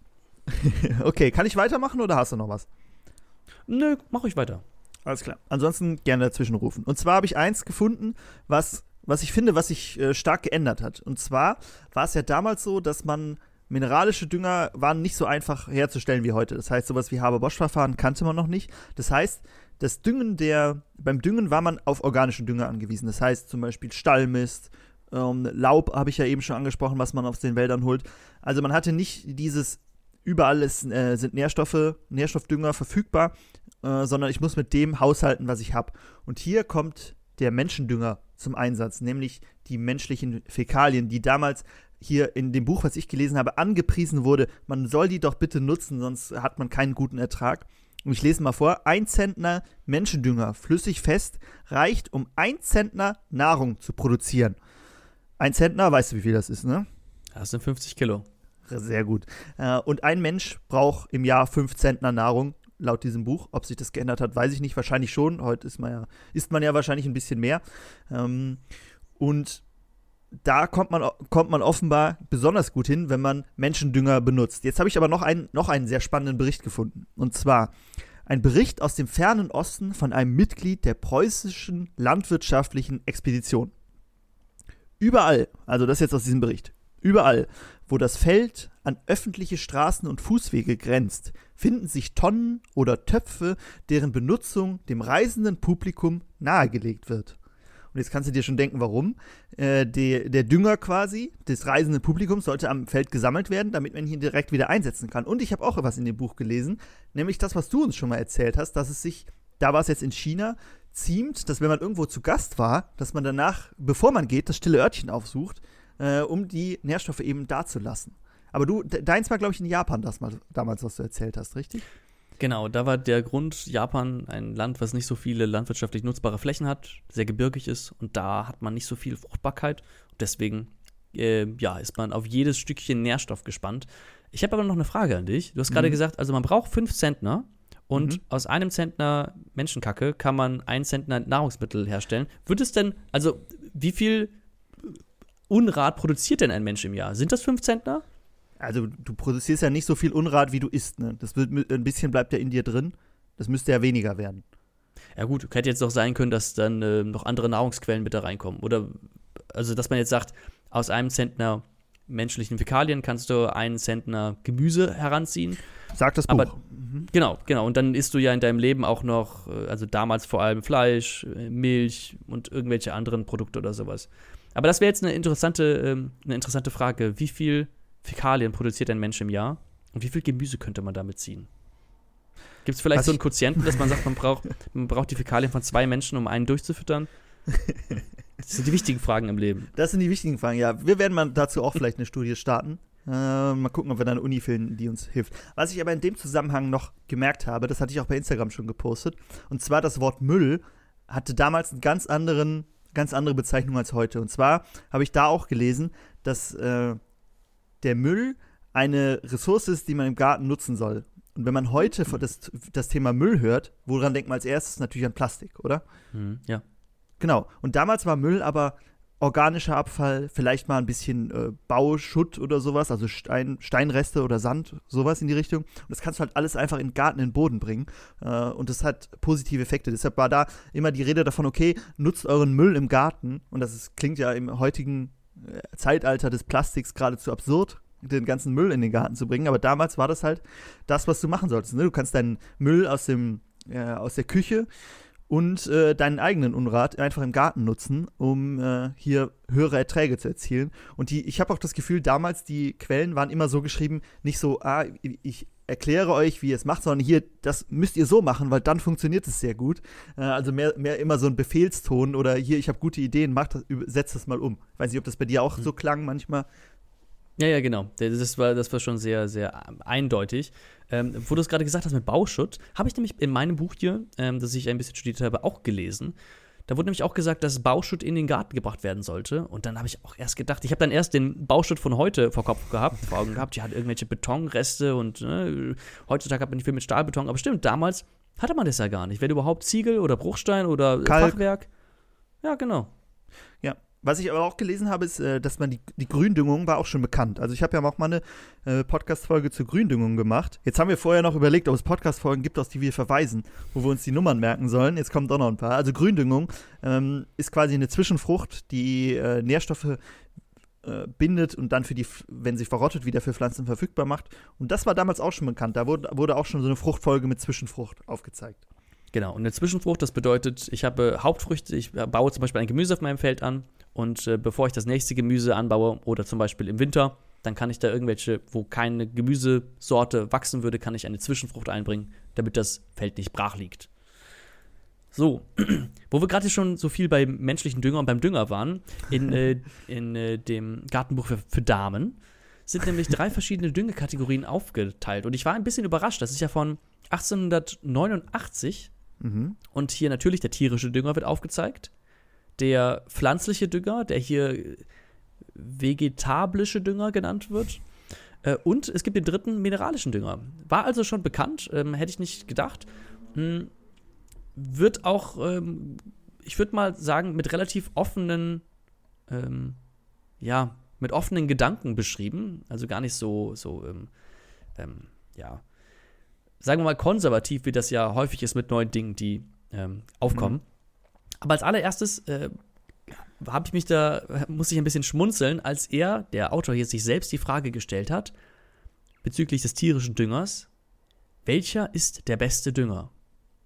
Okay, kann ich weitermachen oder hast du noch was? Nö, mach ich weiter. Alles klar. Ansonsten gerne dazwischen rufen. Und zwar habe ich eins gefunden, was, was ich finde, was sich äh, stark geändert hat. Und zwar war es ja damals so, dass man mineralische Dünger waren nicht so einfach herzustellen wie heute. Das heißt, sowas wie Haber-Bosch-Verfahren kannte man noch nicht. Das heißt, das Düngen der, beim Düngen war man auf organischen Dünger angewiesen. Das heißt zum Beispiel Stallmist, ähm, Laub habe ich ja eben schon angesprochen, was man aus den Wäldern holt. Also man hatte nicht dieses, überall ist, äh, sind Nährstoffe, Nährstoffdünger verfügbar, äh, sondern ich muss mit dem haushalten, was ich habe. Und hier kommt der Menschendünger zum Einsatz, nämlich die menschlichen Fäkalien, die damals hier in dem Buch, was ich gelesen habe, angepriesen wurde. Man soll die doch bitte nutzen, sonst hat man keinen guten Ertrag. Und ich lese mal vor: Ein Zentner Menschendünger, flüssig fest, reicht, um ein Zentner Nahrung zu produzieren. Ein Zentner, weißt du, wie viel das ist, ne? Das sind fünfzig Kilo. Sehr gut. Und ein Mensch braucht im Jahr fünf Zentner Nahrung, laut diesem Buch. Ob sich das geändert hat, weiß ich nicht. Wahrscheinlich schon. Heute ist man ja, isst man ja wahrscheinlich ein bisschen mehr. Und da kommt man, kommt man offenbar besonders gut hin, wenn man Menschendünger benutzt. Jetzt habe ich aber noch einen, noch einen sehr spannenden Bericht gefunden. Und zwar ein Bericht aus dem fernen Osten von einem Mitglied der preußischen landwirtschaftlichen Expedition. Überall, also das jetzt aus diesem Bericht, überall, wo das Feld an öffentliche Straßen und Fußwege grenzt, finden sich Tonnen oder Töpfe, deren Benutzung dem reisenden Publikum nahegelegt wird. Und jetzt kannst du dir schon denken, warum. Äh, der, der Dünger quasi des reisenden Publikums sollte am Feld gesammelt werden, damit man ihn direkt wieder einsetzen kann. Und ich habe auch was in dem Buch gelesen, nämlich das, was du uns schon mal erzählt hast, dass es sich, da war es jetzt in China, ziemt, dass wenn man irgendwo zu Gast war, dass man danach, bevor man geht, das stille Örtchen aufsucht, äh, um die Nährstoffe eben dazulassen. Aber du, deins war, glaube ich, in Japan das mal, damals, was du erzählt hast, richtig? Genau, da war der Grund, Japan, ein Land, was nicht so viele landwirtschaftlich nutzbare Flächen hat, sehr gebirgig ist und da hat man nicht so viel Fruchtbarkeit. Deswegen äh, ja, ist man auf jedes Stückchen Nährstoff gespannt. Ich habe aber noch eine Frage an dich. Du hast gerade Mhm. gesagt, also man braucht fünf Zentner und Mhm. aus einem Zentner Menschenkacke kann man einen Zentner Nahrungsmittel herstellen. Wird es denn, also wie viel Unrat produziert denn ein Mensch im Jahr? Sind das fünf Zentner? Also du produzierst ja nicht so viel Unrat, wie du isst, ne? Das wird, ein bisschen bleibt ja in dir drin. Das müsste ja weniger werden. Ja gut, hätte jetzt auch sein können, dass dann äh, noch andere Nahrungsquellen mit da reinkommen. Oder, also dass man jetzt sagt, aus einem Zentner menschlichen Fäkalien kannst du einen Zentner Gemüse heranziehen. Sagt das Buch. Aber Mhm. genau, genau. Und dann isst du ja in deinem Leben auch noch, äh, also damals vor allem Fleisch, äh, Milch und irgendwelche anderen Produkte oder sowas. Aber das wäre jetzt eine interessante, ähm, eine interessante Frage. Wie viel Fäkalien produziert ein Mensch im Jahr? Und wie viel Gemüse könnte man damit ziehen? Gibt es vielleicht Was so einen ich- Quotienten, dass man sagt, man braucht, man braucht die Fäkalien von zwei Menschen, um einen durchzufüttern? Das sind die wichtigen Fragen im Leben. Das sind die wichtigen Fragen, ja. Wir werden mal dazu auch vielleicht eine Studie starten. Äh, mal gucken, ob wir da eine Uni finden, die uns hilft. Was ich aber in dem Zusammenhang noch gemerkt habe, das hatte ich auch bei Instagram schon gepostet, und zwar das Wort Müll hatte damals eine ganz, anderen, ganz andere Bezeichnung als heute. Und zwar habe ich da auch gelesen, dass äh, der Müll eine Ressource ist, die man im Garten nutzen soll. Und wenn man heute das, das Thema Müll hört, woran denkt man als erstes? Natürlich an Plastik, oder? Hm, ja. Genau. Und damals war Müll aber organischer Abfall, vielleicht mal ein bisschen äh, Bauschutt oder sowas, also Stein, Steinreste oder Sand, sowas in die Richtung. Und das kannst du halt alles einfach in den Garten, in den Boden bringen. Äh, und das hat positive Effekte. Deshalb war da immer die Rede davon, okay, nutzt euren Müll im Garten. Und das ist, klingt ja im heutigen äh, Zeitalter des Plastiks geradezu absurd, den ganzen Müll in den Garten zu bringen. Aber damals war das halt das, was du machen solltest. Ne? Du kannst deinen Müll aus, dem, äh, aus der Küche und äh, deinen eigenen Unrat einfach im Garten nutzen, um äh, hier höhere Erträge zu erzielen. Und die, ich habe auch das Gefühl, damals die Quellen waren immer so geschrieben, nicht so, ah, ich erkläre euch, wie ihr es macht, sondern hier, das müsst ihr so machen, weil dann funktioniert es sehr gut. Äh, also mehr, mehr immer so ein Befehlston oder hier, ich habe gute Ideen, mach das, setz das mal um. Ich weiß nicht, ob das bei dir auch Mhm. so klang manchmal. Ja, ja, genau. Das war, das war schon sehr, sehr eindeutig. Ähm, wo du es gerade gesagt hast mit Bauschutt, habe ich nämlich in meinem Buch hier, ähm, das ich ein bisschen studiert habe, auch gelesen. Da wurde nämlich auch gesagt, dass Bauschutt in den Garten gebracht werden sollte. Und dann habe ich auch erst gedacht, ich habe dann erst den Bauschutt von heute vor Kopf gehabt, vor Augen gehabt. Die hat irgendwelche Betonreste und ne, heutzutage hat man nicht viel mit Stahlbeton. Aber stimmt, damals hatte man das ja gar nicht. Wenn überhaupt Ziegel oder Bruchstein oder Kalk. Fachwerk. Ja, genau. Ja, was ich aber auch gelesen habe, ist, äh, dass man die, die Gründüngung war auch schon bekannt. Also ich habe ja auch mal eine äh, Podcast-Folge zur Gründüngung gemacht. Jetzt haben wir vorher noch überlegt, ob es Podcast-Folgen gibt, auf die wir verweisen, wo wir uns die Nummern merken sollen. Jetzt kommen doch noch ein paar. Also Gründüngung ähm, ist quasi eine Zwischenfrucht, die äh, Nährstoffe äh, bindet und dann, für die, wenn sie verrottet, wieder für Pflanzen verfügbar macht. Und das war damals auch schon bekannt. Da wurde, wurde auch schon so eine Fruchtfolge mit Zwischenfrucht aufgezeigt. Genau, und eine Zwischenfrucht, das bedeutet, ich habe Hauptfrüchte, ich baue zum Beispiel ein Gemüse auf meinem Feld an und äh, bevor ich das nächste Gemüse anbaue oder zum Beispiel im Winter, dann kann ich da irgendwelche, wo keine Gemüsesorte wachsen würde, kann ich eine Zwischenfrucht einbringen, damit das Feld nicht brach liegt. So, wo wir gerade schon so viel beim menschlichen Dünger und beim Dünger waren, in, äh, in äh, dem Gartenbuch für, für Damen sind nämlich drei verschiedene Düngekategorien aufgeteilt. Und ich war ein bisschen überrascht, das ist ja von achtzehnhundertneunundachtzig. Mhm. Und hier natürlich der tierische Dünger wird aufgezeigt. Der pflanzliche Dünger, der hier vegetablische Dünger genannt wird. Äh, und es gibt den dritten mineralischen Dünger. War also schon bekannt, ähm, hätte ich nicht gedacht. Hm, wird auch, ähm, ich würde mal sagen, mit relativ offenen, ähm, ja, mit offenen Gedanken beschrieben. Also gar nicht so, so, ähm, ähm, ja, sagen wir mal konservativ, wie das ja häufig ist mit neuen Dingen, die ähm, aufkommen. Mhm. Aber als allererstes äh, habe ich mich da, muss ich ein bisschen schmunzeln, als er, der Autor hier, sich selbst die Frage gestellt hat, bezüglich des tierischen Düngers, welcher ist der beste Dünger?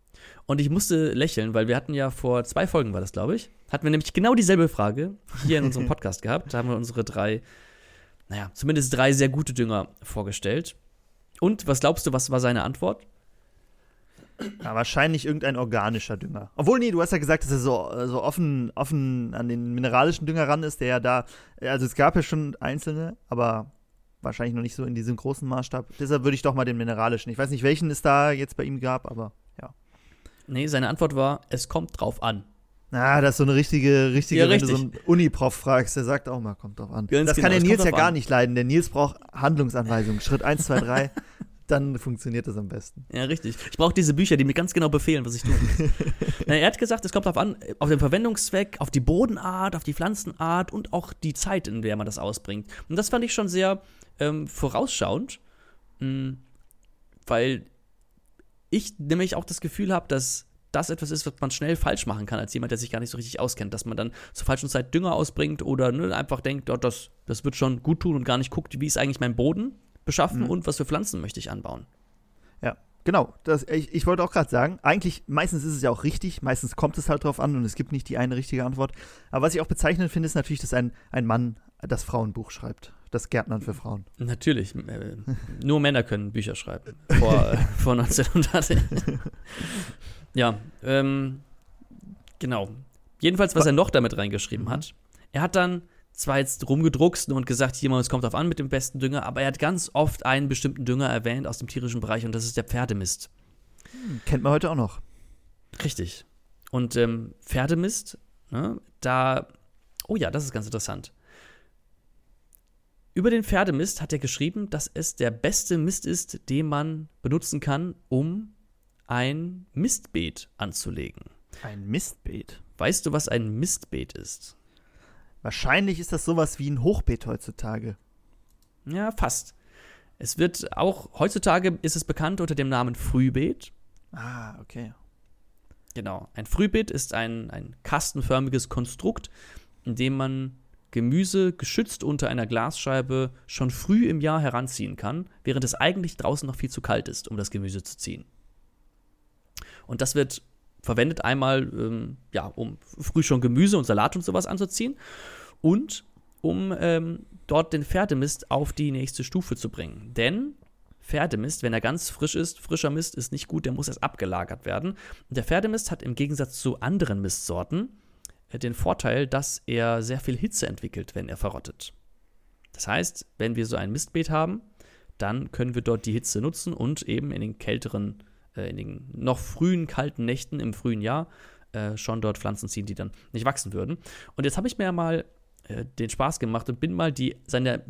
Und ich musste lächeln, weil wir hatten ja vor zwei Folgen, war das, glaube ich, hatten wir nämlich genau dieselbe Frage hier in unserem Podcast gehabt. Da haben wir unsere drei, naja, zumindest drei sehr gute Dünger vorgestellt. Und was glaubst du, was war seine Antwort? Ja, wahrscheinlich irgendein organischer Dünger. Obwohl, nee, du hast ja gesagt, dass er so, so offen, offen an den mineralischen Dünger ran ist, der ja da, also es gab ja schon einzelne, aber wahrscheinlich noch nicht so in diesem großen Maßstab. Deshalb würde ich doch mal den mineralischen. Ich weiß nicht, welchen es da jetzt bei ihm gab, aber ja. Nee, seine Antwort war, es kommt drauf an. Ah, das ist so eine richtige, richtige, Ja, wenn richtig. du so einen Uni-Prof fragst, der sagt auch mal, kommt drauf an. Ganz das genau, kann der es Nils kommt ja drauf gar an. nicht leiden. Der Nils braucht Handlungsanweisungen. Schritt eins, zwei, drei, dann funktioniert das am besten. Ja, richtig. Ich brauche diese Bücher, die mir ganz genau befehlen, was ich tue. Na, er hat gesagt, es kommt darauf an, auf den Verwendungszweck, auf die Bodenart, auf die Pflanzenart und auch die Zeit, in der man das ausbringt. Und das fand ich schon sehr ähm, vorausschauend, mh, weil ich nämlich auch das Gefühl habe, dass das etwas ist, was man schnell falsch machen kann, als jemand, der sich gar nicht so richtig auskennt, dass man dann zur falschen Zeit Dünger ausbringt oder ne, einfach denkt, oh, das, das wird schon gut tun und gar nicht guckt, wie ist eigentlich mein Boden beschaffen Mhm. und was für Pflanzen möchte ich anbauen. Ja, genau. Das, ich, ich wollte auch gerade sagen, eigentlich, meistens ist es ja auch richtig, meistens kommt es halt drauf an und es gibt nicht die eine richtige Antwort. Aber was ich auch bezeichnend finde, ist natürlich, dass ein, ein Mann das Frauenbuch schreibt. Das Gärtnern für Frauen. Natürlich, äh, nur Männer können Bücher schreiben. Vor, äh, vor neunzehnhundert. Ja, ähm, genau. Jedenfalls, was er noch damit reingeschrieben Mhm. hat, er hat dann zwar jetzt rumgedruckst und gesagt, hier mal, es kommt drauf an mit dem besten Dünger, aber er hat ganz oft einen bestimmten Dünger erwähnt aus dem tierischen Bereich und das ist der Pferdemist. Kennt man heute auch noch. Richtig. Und ähm, Pferdemist, ne, da, oh ja, das ist ganz interessant. Über den Pferdemist hat er geschrieben, dass es der beste Mist ist, den man benutzen kann, um ein Mistbeet anzulegen. Ein Mistbeet. Weißt du, was ein Mistbeet ist? Wahrscheinlich ist das sowas wie ein Hochbeet heutzutage. Ja, fast. Es wird auch, heutzutage ist es bekannt unter dem Namen Frühbeet. Ah, okay. Genau. Ein Frühbeet ist ein, ein kastenförmiges Konstrukt, in dem man Gemüse geschützt unter einer Glasscheibe schon früh im Jahr heranziehen kann, während es eigentlich draußen noch viel zu kalt ist, um das Gemüse zu ziehen. Und das wird verwendet einmal, ähm, ja, um früh schon Gemüse und Salat und sowas anzuziehen und um ähm, dort den Pferdemist auf die nächste Stufe zu bringen. Denn Pferdemist, wenn er ganz frisch ist, frischer Mist ist nicht gut, der muss erst abgelagert werden. Und der Pferdemist hat im Gegensatz zu anderen Mistsorten äh, den Vorteil, dass er sehr viel Hitze entwickelt, wenn er verrottet. Das heißt, wenn wir so ein Mistbeet haben, dann können wir dort die Hitze nutzen und eben in den kälteren in den noch frühen, kalten Nächten im frühen Jahr äh, schon dort Pflanzen ziehen, die dann nicht wachsen würden. Und jetzt habe ich mir ja mal äh, den Spaß gemacht und bin mal die, seine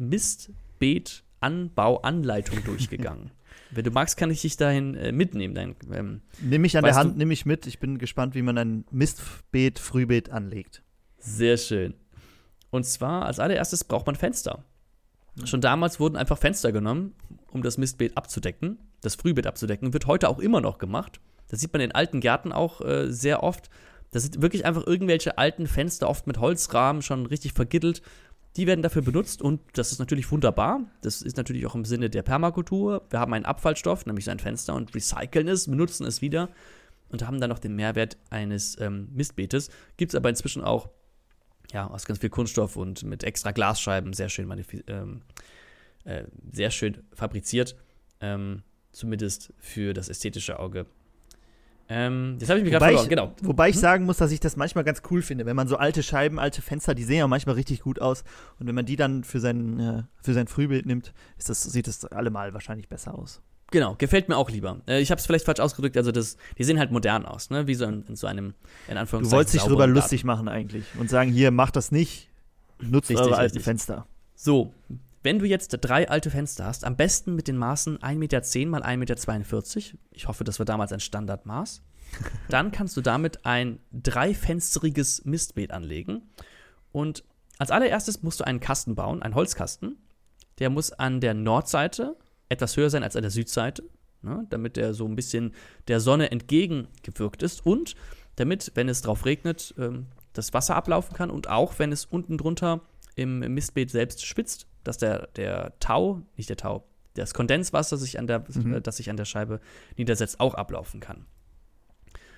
Mistbeet-Anbauanleitung durchgegangen. Wenn du magst, kann ich dich dahin äh, mitnehmen. Dein, ähm, Nimm mich an der weißt Hand, du- nimm mich mit. Ich bin gespannt, wie man ein Mistbeet, Frühbeet anlegt. Sehr schön. Und zwar als allererstes braucht man Fenster. Schon damals wurden einfach Fenster genommen, um das Mistbeet abzudecken, das Frühbeet abzudecken. Wird heute auch immer noch gemacht. Das sieht man in alten Gärten auch äh, sehr oft. Das sind wirklich einfach irgendwelche alten Fenster, oft mit Holzrahmen, schon richtig vergittelt. Die werden dafür benutzt und das ist natürlich wunderbar. Das ist natürlich auch im Sinne der Permakultur. Wir haben einen Abfallstoff, nämlich so ein Fenster, und recyceln es, benutzen es wieder und haben dann noch den Mehrwert eines ähm, Mistbeetes. Gibt es aber inzwischen auch ja, aus ganz viel Kunststoff und mit extra Glasscheiben, sehr schön, manifi- ähm, äh, sehr schön fabriziert, ähm, zumindest für das ästhetische Auge. Ähm, jetzt habe ich mich gerade Wobei verloren, ich, genau. wobei ich sagen muss, dass ich das manchmal ganz cool finde, wenn man so alte Scheiben, alte Fenster, die sehen ja manchmal richtig gut aus. Und wenn man die dann für sein, äh, für sein Frühbild nimmt, ist das, sieht das allemal wahrscheinlich besser aus. Genau, gefällt mir auch lieber. Äh, ich habe es vielleicht falsch ausgedrückt, also das, die sehen halt modern aus, ne? Wie so in, in so einem, in Du Anführungszeichen, wolltest dich drüber sauberen lustig machen eigentlich und sagen, hier, macht das nicht, nutzt Richtig, eure alten richtig. Fenster. So, wenn du jetzt drei alte Fenster hast, am besten mit den Maßen ein Meter zehn mal ein Meter zweiundvierzig, ich hoffe, das war damals ein Standardmaß, dann kannst du damit ein dreifensteriges Mistbeet anlegen. Und als allererstes musst du einen Kasten bauen, einen Holzkasten. Der muss an der Nordseite etwas höher sein als an der Südseite, ne, damit er so ein bisschen der Sonne entgegengewirkt ist und damit, wenn es drauf regnet, ähm, das Wasser ablaufen kann und auch, wenn es unten drunter im Mistbeet selbst schwitzt, dass der, der Tau, nicht der Tau, das Kondenswasser, sich an der, Mhm. äh, das sich an der Scheibe niedersetzt, auch ablaufen kann.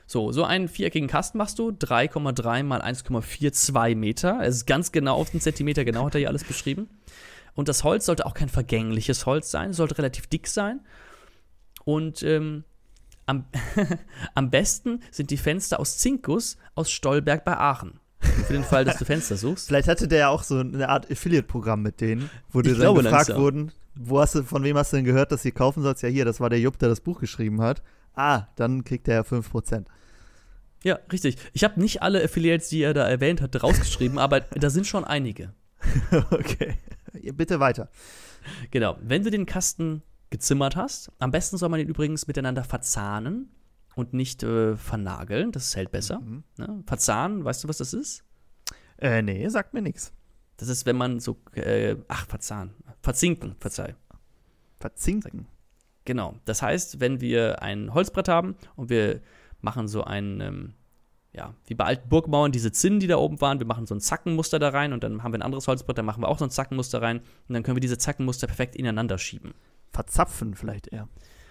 So, so einen viereckigen Kasten machst du, drei Komma drei mal eins Komma zweiundvierzig Meter. Es ist ganz genau auf den Zentimeter, genau hat er hier alles beschrieben. Und das Holz sollte auch kein vergängliches Holz sein, es sollte relativ dick sein. Und ähm, am, am besten sind die Fenster aus Zinkguss aus Stolberg bei Aachen. Für den Fall, dass du Fenster suchst. Vielleicht hatte der ja auch so eine Art Affiliate-Programm mit denen, wo die Ich dann glaube gefragt langsam. wurden, wo hast du, von wem hast du denn gehört, dass du kaufen sollst? Ja, hier, das war der Jupp, der das Buch geschrieben hat. Ah, dann kriegt er ja fünf Prozent. Ja, richtig. Ich habe nicht alle Affiliates, die er da erwähnt hat, rausgeschrieben, aber da sind schon einige. Okay, bitte weiter. Genau. Wenn du den Kasten gezimmert hast, am besten soll man ihn übrigens miteinander verzahnen und nicht äh, vernageln. Das hält besser. Mhm. Ne? Verzahnen, weißt du, was das ist? Äh, nee, sagt mir nichts. Das ist, wenn man so, äh, ach, verzahnen, verzinken, verzeih. Verzinken. Genau. Das heißt, wenn wir ein Holzbrett haben und wir machen so ein, ähm, ja, wie bei alten Burgmauern, diese Zinnen, die da oben waren, wir machen so ein Zackenmuster da rein und dann haben wir ein anderes Holzbrett, dann machen wir auch so ein Zackenmuster rein und dann können wir diese Zackenmuster perfekt ineinander schieben. Verzapfen vielleicht eher.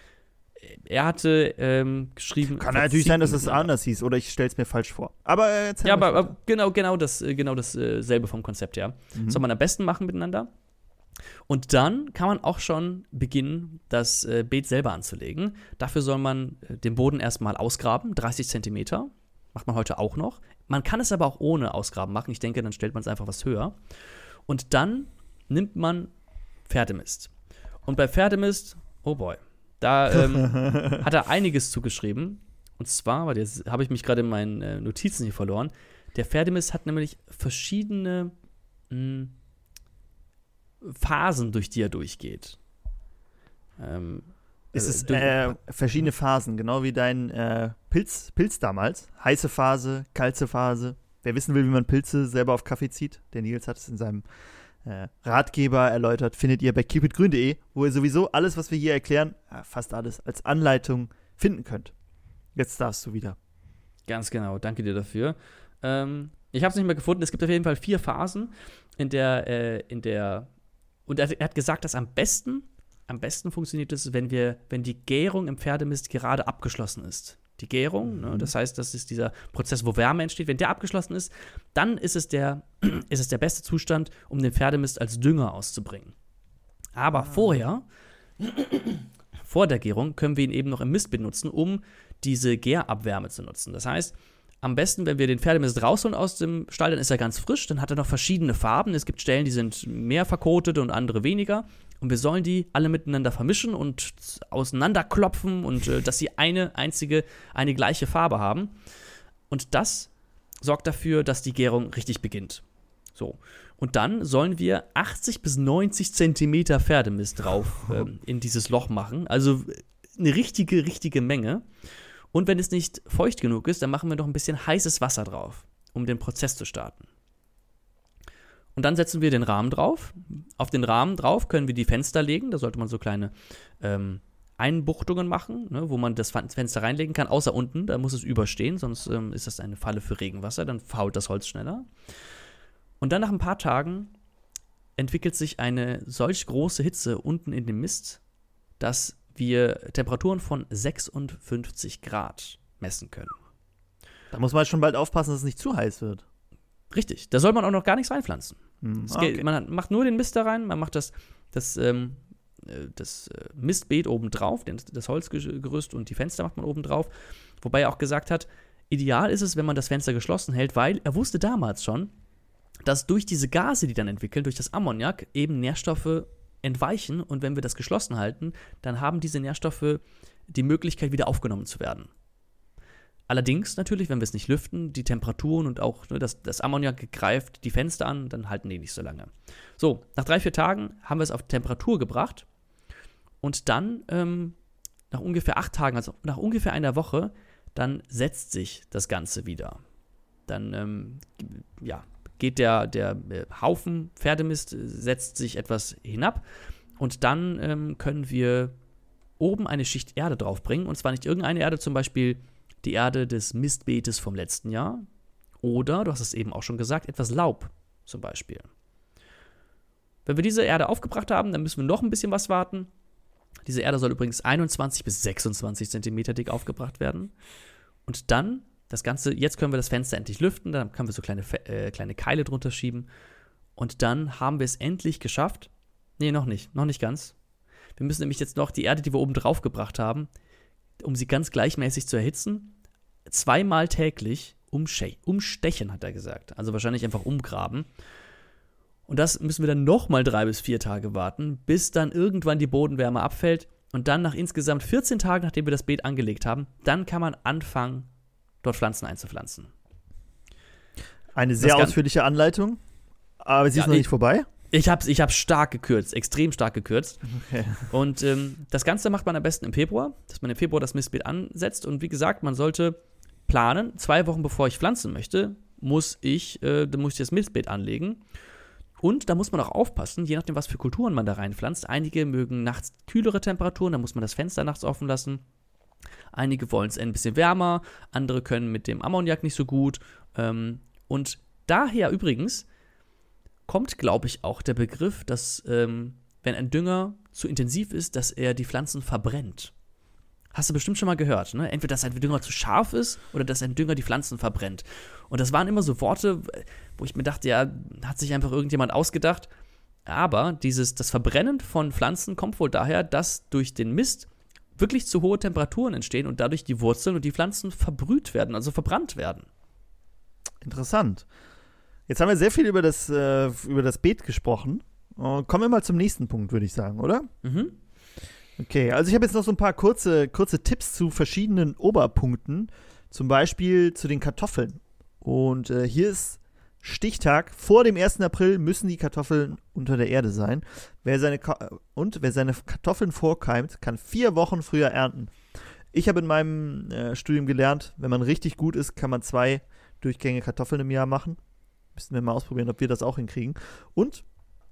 Er hatte ähm, geschrieben. Kann natürlich sein, dass es anders hieß oder ich stell's mir falsch vor. Aber äh, erzähl Ja, mal aber, weiter. aber genau, genau das, äh, genau dasselbe vom Konzept, ja. Mhm. Das soll man am besten machen miteinander. Und dann kann man auch schon beginnen, das äh, Beet selber anzulegen. Dafür soll man äh, den Boden erstmal ausgraben, dreißig Zentimeter. Macht man heute auch noch. Man kann es aber auch ohne Ausgraben machen. Ich denke, dann stellt man es einfach was höher. Und dann nimmt man Pferdemist. Und bei Pferdemist, oh boy, da ähm, hat er einiges zugeschrieben. Und zwar, weil jetzt habe ich mich gerade in meinen äh, Notizen hier verloren. Der Pferdemist hat nämlich verschiedene mh, Phasen, durch die er durchgeht. Ähm, Es ist du- äh, verschiedene Phasen, genau wie dein äh, Pilz, Pilz damals. Heiße Phase, kalte Phase. Wer wissen will, wie man Pilze selber auf Kaffee zieht, der Nils hat es in seinem äh, Ratgeber erläutert, findet ihr bei keep it grün punkt de, wo ihr sowieso alles, was wir hier erklären, ja, fast alles als Anleitung finden könnt. Jetzt darfst du wieder. Ganz genau, danke dir dafür. Ähm, ich habe es nicht mehr gefunden. Es gibt auf jeden Fall vier Phasen, in der, äh, in der, und er, er hat gesagt, dass am besten, am besten funktioniert es, wenn wir, wenn die Gärung im Pferdemist gerade abgeschlossen ist. Die Gärung, Mhm. ne, das heißt, das ist dieser Prozess, wo Wärme entsteht. Wenn der abgeschlossen ist, dann ist es der, ist es der beste Zustand, um den Pferdemist als Dünger auszubringen. Aber Ah. vorher, vor der Gärung, können wir ihn eben noch im Mist benutzen, um diese Gärabwärme zu nutzen. Das heißt, am besten, wenn wir den Pferdemist rausholen aus dem Stall, dann ist er ganz frisch, dann hat er noch verschiedene Farben. Es gibt Stellen, die sind mehr verkotet und andere weniger. Und wir sollen die alle miteinander vermischen und auseinanderklopfen und äh, dass sie eine einzige, eine gleiche Farbe haben. Und das sorgt dafür, dass die Gärung richtig beginnt. So. Und dann sollen wir achtzig bis neunzig Zentimeter Pferdemist drauf ähm, in dieses Loch machen. Also eine richtige, richtige Menge. Und wenn es nicht feucht genug ist, dann machen wir noch ein bisschen heißes Wasser drauf, um den Prozess zu starten. Und dann setzen wir den Rahmen drauf. Auf den Rahmen drauf können wir die Fenster legen. Da sollte man so kleine ähm, Einbuchtungen machen, ne, wo man das Fenster reinlegen kann, außer unten. Da muss es überstehen, sonst ähm, ist das eine Falle für Regenwasser. Dann fault das Holz schneller. Und dann nach ein paar Tagen entwickelt sich eine solch große Hitze unten in dem Mist, dass wir Temperaturen von sechsundfünfzig Grad messen können. Da muss man schon bald aufpassen, dass es nicht zu heiß wird. Richtig, da soll man auch noch gar nichts reinpflanzen. Hm. Es Ah, geht, okay. Man hat, macht nur den Mist da rein, man macht das, das, ähm, äh, das äh, Mistbeet oben drauf, den, das Holzgerüst und die Fenster macht man oben drauf. Wobei er auch gesagt hat, ideal ist es, wenn man das Fenster geschlossen hält, weil er wusste damals schon, dass durch diese Gase, die dann entwickeln, durch das Ammoniak, eben Nährstoffe entweichen. Und wenn wir das geschlossen halten, dann haben diese Nährstoffe die Möglichkeit, wieder aufgenommen zu werden. Allerdings natürlich, wenn wir es nicht lüften, die Temperaturen und auch ne, das, das Ammoniak greift die Fenster an, dann halten die nicht so lange. So, nach drei, vier Tagen haben wir es auf Temperatur gebracht und dann ähm, nach ungefähr acht Tagen, also nach ungefähr einer Woche, dann setzt sich das Ganze wieder. Dann, ähm, ja, geht der, der Haufen Pferdemist, setzt sich etwas hinab und dann ähm, können wir oben eine Schicht Erde draufbringen und zwar nicht irgendeine Erde, zum Beispiel die Erde des Mistbeetes vom letzten Jahr oder, du hast es eben auch schon gesagt, etwas Laub zum Beispiel. Wenn wir diese Erde aufgebracht haben, dann müssen wir noch ein bisschen was warten. Diese Erde soll übrigens einundzwanzig bis sechsundzwanzig Zentimeter dick aufgebracht werden. Und dann das Ganze, jetzt können wir das Fenster endlich lüften, dann können wir so kleine, äh, kleine Keile drunter schieben. Und dann haben wir es endlich geschafft. Nee, noch nicht, noch nicht ganz. Wir müssen nämlich jetzt noch die Erde, die wir oben drauf gebracht haben, um sie ganz gleichmäßig zu erhitzen, zweimal täglich umsche- umstechen, hat er gesagt. Also wahrscheinlich einfach umgraben. Und das müssen wir dann nochmal drei bis vier Tage warten, bis dann irgendwann die Bodenwärme abfällt. Und dann nach insgesamt vierzehn Tagen, nachdem wir das Beet angelegt haben, dann kann man anfangen, dort Pflanzen einzupflanzen. Eine sehr Das ausführliche Anleitung, aber sie Ja, ist noch ich- nicht vorbei. Ich habe ich hab's stark gekürzt, extrem stark gekürzt. Okay. Und ähm, das Ganze macht man am besten im Februar, dass man im Februar das Mistbeet ansetzt. Und wie gesagt, man sollte planen, zwei Wochen bevor ich pflanzen möchte, muss ich, äh, dann muss ich das Mistbeet anlegen. Und da muss man auch aufpassen, je nachdem, was für Kulturen man da reinpflanzt. Einige mögen nachts kühlere Temperaturen, da muss man das Fenster nachts offen lassen. Einige wollen es ein bisschen wärmer, andere können mit dem Ammoniak nicht so gut. Ähm, und daher übrigens kommt, glaube ich, auch der Begriff, dass ähm, wenn ein Dünger zu intensiv ist, dass er die Pflanzen verbrennt. Hast du bestimmt schon mal gehört, ne? Entweder, dass ein Dünger zu scharf ist oder dass ein Dünger die Pflanzen verbrennt. Und das waren immer so Worte, wo ich mir dachte, ja, hat sich einfach irgendjemand ausgedacht. Aber dieses, das Verbrennen von Pflanzen kommt wohl daher, dass durch den Mist wirklich zu hohe Temperaturen entstehen und dadurch die Wurzeln und die Pflanzen verbrüht werden, also verbrannt werden. Interessant. Jetzt haben wir sehr viel über das, äh, über das Beet gesprochen. Uh, kommen wir mal zum nächsten Punkt, würde ich sagen, oder? Mhm. Okay, also ich habe jetzt noch so ein paar kurze, kurze Tipps zu verschiedenen Oberpunkten. Zum Beispiel zu den Kartoffeln. Und äh, hier ist Stichtag. Vor dem ersten April müssen die Kartoffeln unter der Erde sein. Wer seine Ka- und wer seine Kartoffeln vorkeimt, kann vier Wochen früher ernten. Ich habe in meinem äh, Studium gelernt, wenn man richtig gut ist, kann man zwei Durchgänge Kartoffeln im Jahr machen. Müssen wir mal ausprobieren, ob wir das auch hinkriegen. Und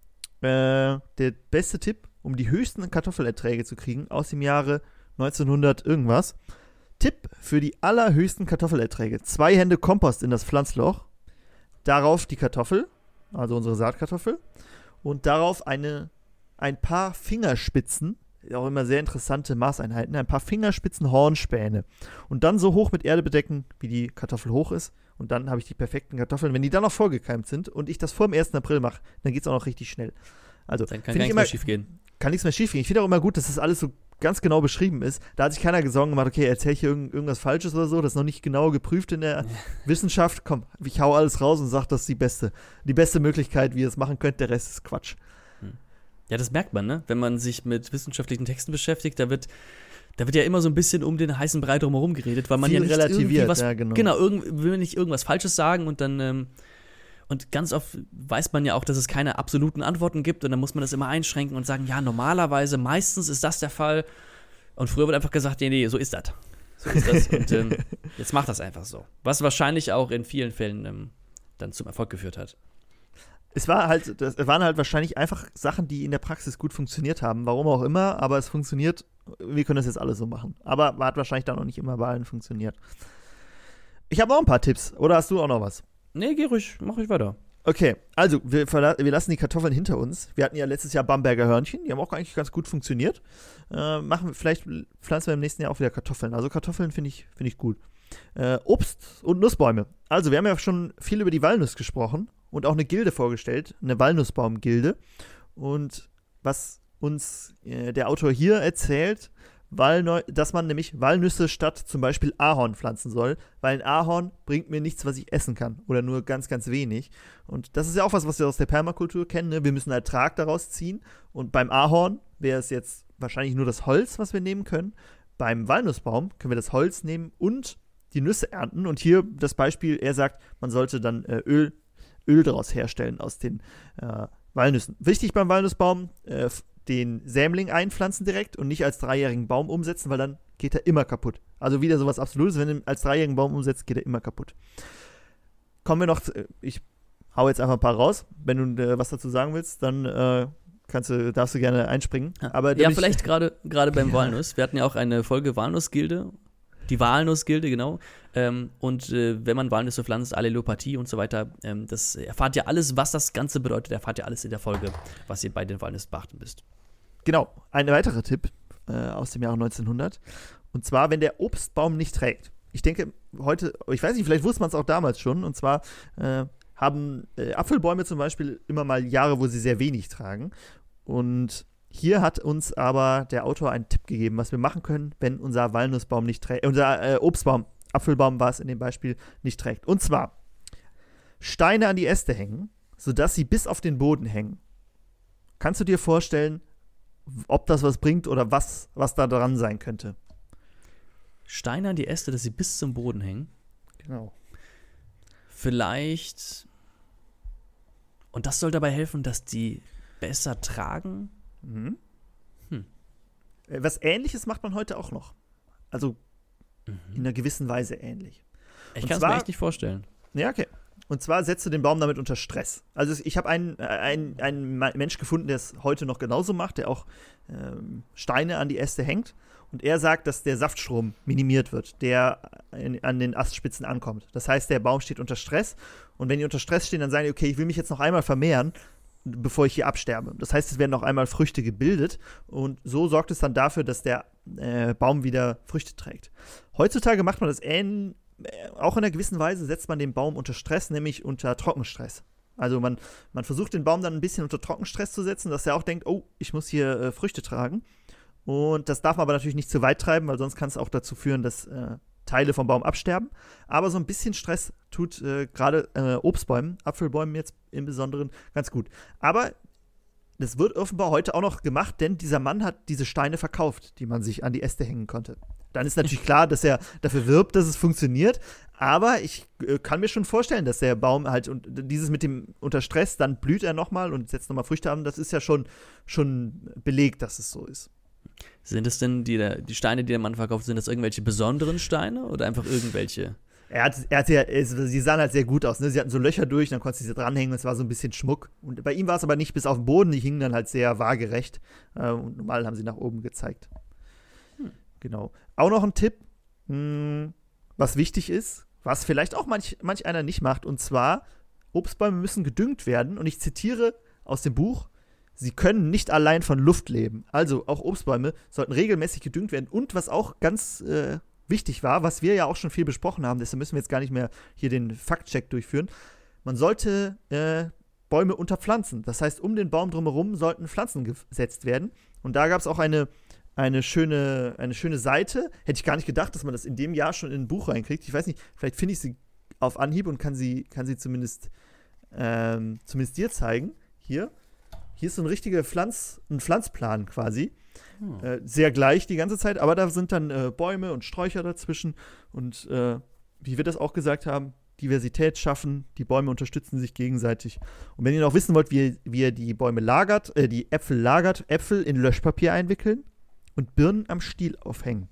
äh, der beste Tipp, um die höchsten Kartoffelerträge zu kriegen, aus dem Jahre neunzehnhundert irgendwas. Tipp für die allerhöchsten Kartoffelerträge. Zwei Hände Kompost in das Pflanzloch, darauf die Kartoffel, also unsere Saatkartoffel, und darauf eine, ein paar Fingerspitzen, auch immer sehr interessante Maßeinheiten, ein paar Fingerspitzen Hornspäne. Und dann so hoch mit Erde bedecken, wie die Kartoffel hoch ist. Und dann habe ich die perfekten Kartoffeln. Wenn die dann noch vorgekeimt sind und ich das vor dem ersten April mache, dann geht es auch noch richtig schnell. Also, Dann kann find gar ich nichts immer, mehr schief gehen. kann nichts mehr schief gehen. Ich finde auch immer gut, dass das alles so ganz genau beschrieben ist. Da hat sich keiner Sorgen gemacht, okay, erzähle ich hier irgend, irgendwas Falsches oder so, das ist noch nicht genau geprüft in der Wissenschaft. Komm, ich hau alles raus und sage, das ist die beste, die beste Möglichkeit, wie ihr es machen könnt. Der Rest ist Quatsch. Ja, das merkt man, ne? Wenn man sich mit wissenschaftlichen Texten beschäftigt, da wird, da wird ja immer so ein bisschen um den heißen Brei drumherum geredet, weil man Viel ja nicht relativiert, irgendwie was, ja, genau. genau, irgend, will man nicht irgendwas Falsches sagen und dann, ähm, und ganz oft weiß man ja auch, dass es keine absoluten Antworten gibt und dann muss man das immer einschränken und sagen, ja, normalerweise, meistens ist das der Fall. Und früher wird einfach gesagt, nee, nee, so ist das. So ist das. Und ähm, jetzt macht das einfach so. Was wahrscheinlich auch in vielen Fällen ähm, dann zum Erfolg geführt hat. Es war halt, das waren halt wahrscheinlich einfach Sachen, die in der Praxis gut funktioniert haben, warum auch immer, aber es funktioniert, wir können das jetzt alle so machen. Aber hat wahrscheinlich dann auch nicht immer bei allen funktioniert. Ich habe auch ein paar Tipps, oder hast du auch noch was? Nee, geh ruhig, mach ruhig weiter. Okay, also wir, verla- wir lassen die Kartoffeln hinter uns. Wir hatten ja letztes Jahr Bamberger Hörnchen, die haben auch eigentlich ganz gut funktioniert. Äh, machen wir, vielleicht pflanzen wir im nächsten Jahr auch wieder Kartoffeln. Also Kartoffeln finde ich, find ich gut. Äh, Obst und Nussbäume. Also wir haben ja schon viel über die Walnuss gesprochen und auch eine Gilde vorgestellt, eine Walnussbaumgilde. Und was uns äh, der Autor hier erzählt, Walneu- dass man nämlich Walnüsse statt zum Beispiel Ahorn pflanzen soll, weil ein Ahorn bringt mir nichts, was ich essen kann oder nur ganz, ganz wenig. Und das ist ja auch was, was wir aus der Permakultur kennen, ne? Wir müssen Ertrag daraus ziehen und beim Ahorn wäre es jetzt wahrscheinlich nur das Holz, was wir nehmen können. Beim Walnussbaum können wir das Holz nehmen und die Nüsse ernten und hier das Beispiel, er sagt, man sollte dann äh, Öl, Öl daraus herstellen aus den äh, Walnüssen. Wichtig beim Walnussbaum, äh, den Sämling einpflanzen direkt und nicht als dreijährigen Baum umsetzen, weil dann geht er immer kaputt. Also wieder sowas Absolutes, wenn du ihn als dreijährigen Baum umsetzt, geht er immer kaputt. Kommen wir noch, zu, ich hau jetzt einfach ein paar raus. Wenn du äh, was dazu sagen willst, dann äh, kannst du, darfst du gerne einspringen. Aber ja, vielleicht gerade gerade beim Walnuss. Wir hatten ja auch eine Folge Walnussgilde. Die Walnussgilde, genau. Ähm, und äh, wenn man Walnüsse pflanzt, Allelopathie und so weiter, ähm, das erfahrt ihr alles, was das Ganze bedeutet, erfahrt ihr alles in der Folge, was ihr bei den Walnüssen beachten müsst. Genau, ein weiterer Tipp äh, aus dem Jahre neunzehnhundert. Und zwar, wenn der Obstbaum nicht trägt, ich denke, heute, ich weiß nicht, vielleicht wusste man es auch damals schon, und zwar äh, haben äh, Apfelbäume zum Beispiel immer mal Jahre, wo sie sehr wenig tragen. Und hier hat uns aber der Autor einen Tipp gegeben, was wir machen können, wenn unser Walnussbaum nicht trägt, äh, unser äh, Obstbaum, Apfelbaum war es in dem Beispiel, nicht trägt. Und zwar Steine an die Äste hängen, sodass sie bis auf den Boden hängen. Kannst du dir vorstellen, ob das was bringt oder was, was da dran sein könnte? Steine an die Äste, dass sie bis zum Boden hängen. Genau. Vielleicht. Und das soll dabei helfen, dass die besser tragen? Mhm. Hm. Was Ähnliches macht man heute auch noch. Also Mhm. in einer gewissen Weise ähnlich. Ich Und kann es mir zwar- echt nicht vorstellen. Ja, okay. Und zwar setzt du den Baum damit unter Stress. Also ich habe einen, äh, einen, einen Mensch gefunden, der es heute noch genauso macht, der auch ähm, Steine an die Äste hängt. Und er sagt, dass der Saftstrom minimiert wird, der in, an den Astspitzen ankommt. Das heißt, der Baum steht unter Stress. Und wenn die unter Stress stehen, dann sagen die, okay, ich will mich jetzt noch einmal vermehren, bevor ich hier absterbe. Das heißt, es werden noch einmal Früchte gebildet. Und so sorgt es dann dafür, dass der äh, Baum wieder Früchte trägt. Heutzutage macht man das ähnlich. Auch in einer gewissen Weise setzt man den Baum unter Stress, nämlich unter Trockenstress. Also man, man versucht den Baum dann ein bisschen unter Trockenstress zu setzen, dass er auch denkt, oh, ich muss hier äh, Früchte tragen. Und das darf man aber natürlich nicht zu weit treiben, weil sonst kann es auch dazu führen, dass äh, Teile vom Baum absterben. Aber so ein bisschen Stress tut äh, gerade äh, Obstbäumen, Apfelbäumen jetzt im Besonderen ganz gut. Aber das wird offenbar heute auch noch gemacht, denn dieser Mann hat diese Steine verkauft, die man sich an die Äste hängen konnte. Dann ist natürlich klar, dass er dafür wirbt, dass es funktioniert. Aber ich äh, kann mir schon vorstellen, dass der Baum halt, und dieses mit dem unter Stress, dann blüht er nochmal und setzt nochmal Früchte an. Das ist ja schon, schon belegt, dass es so ist. Sind es denn die, die Steine, die der Mann verkauft, sind das irgendwelche besonderen Steine oder einfach irgendwelche? Er hat, er hat ja, es, sie sahen halt sehr gut aus, ne? Sie hatten so Löcher durch, dann konntest du sie dranhängen, es war so ein bisschen Schmuck. Und bei ihm war es aber nicht bis auf den Boden, die hingen dann halt sehr waagerecht. Äh, und normal haben sie nach oben gezeigt. Hm. Genau. Auch noch ein Tipp, mh, was wichtig ist, was vielleicht auch manch, manch einer nicht macht, und zwar, Obstbäume müssen gedüngt werden. Und ich zitiere aus dem Buch, sie können nicht allein von Luft leben. Also auch Obstbäume sollten regelmäßig gedüngt werden. Und was auch ganz äh, wichtig war, was wir ja auch schon viel besprochen haben, deshalb müssen wir jetzt gar nicht mehr hier den Faktcheck durchführen, man sollte äh, Bäume unterpflanzen. Das heißt, um den Baum drumherum sollten Pflanzen gesetzt werden. Und da gab es auch eine, eine, schöne, eine schöne Seite. Hätte ich gar nicht gedacht, dass man das in dem Jahr schon in ein Buch reinkriegt. Ich weiß nicht, vielleicht finde ich sie auf Anhieb und kann sie, kann sie zumindest, ähm, zumindest dir zeigen. Hier. Hier ist so ein richtiger Pflanz, ein Pflanzplan quasi. Hm. Äh, sehr gleich die ganze Zeit, aber da sind dann äh, Bäume und Sträucher dazwischen. Und äh, wie wir das auch gesagt haben, Diversität schaffen, die Bäume unterstützen sich gegenseitig. Und wenn ihr noch wissen wollt, wie, wie ihr die Bäume lagert, äh, die Äpfel lagert, Äpfel in Löschpapier einwickeln und Birnen am Stiel aufhängen.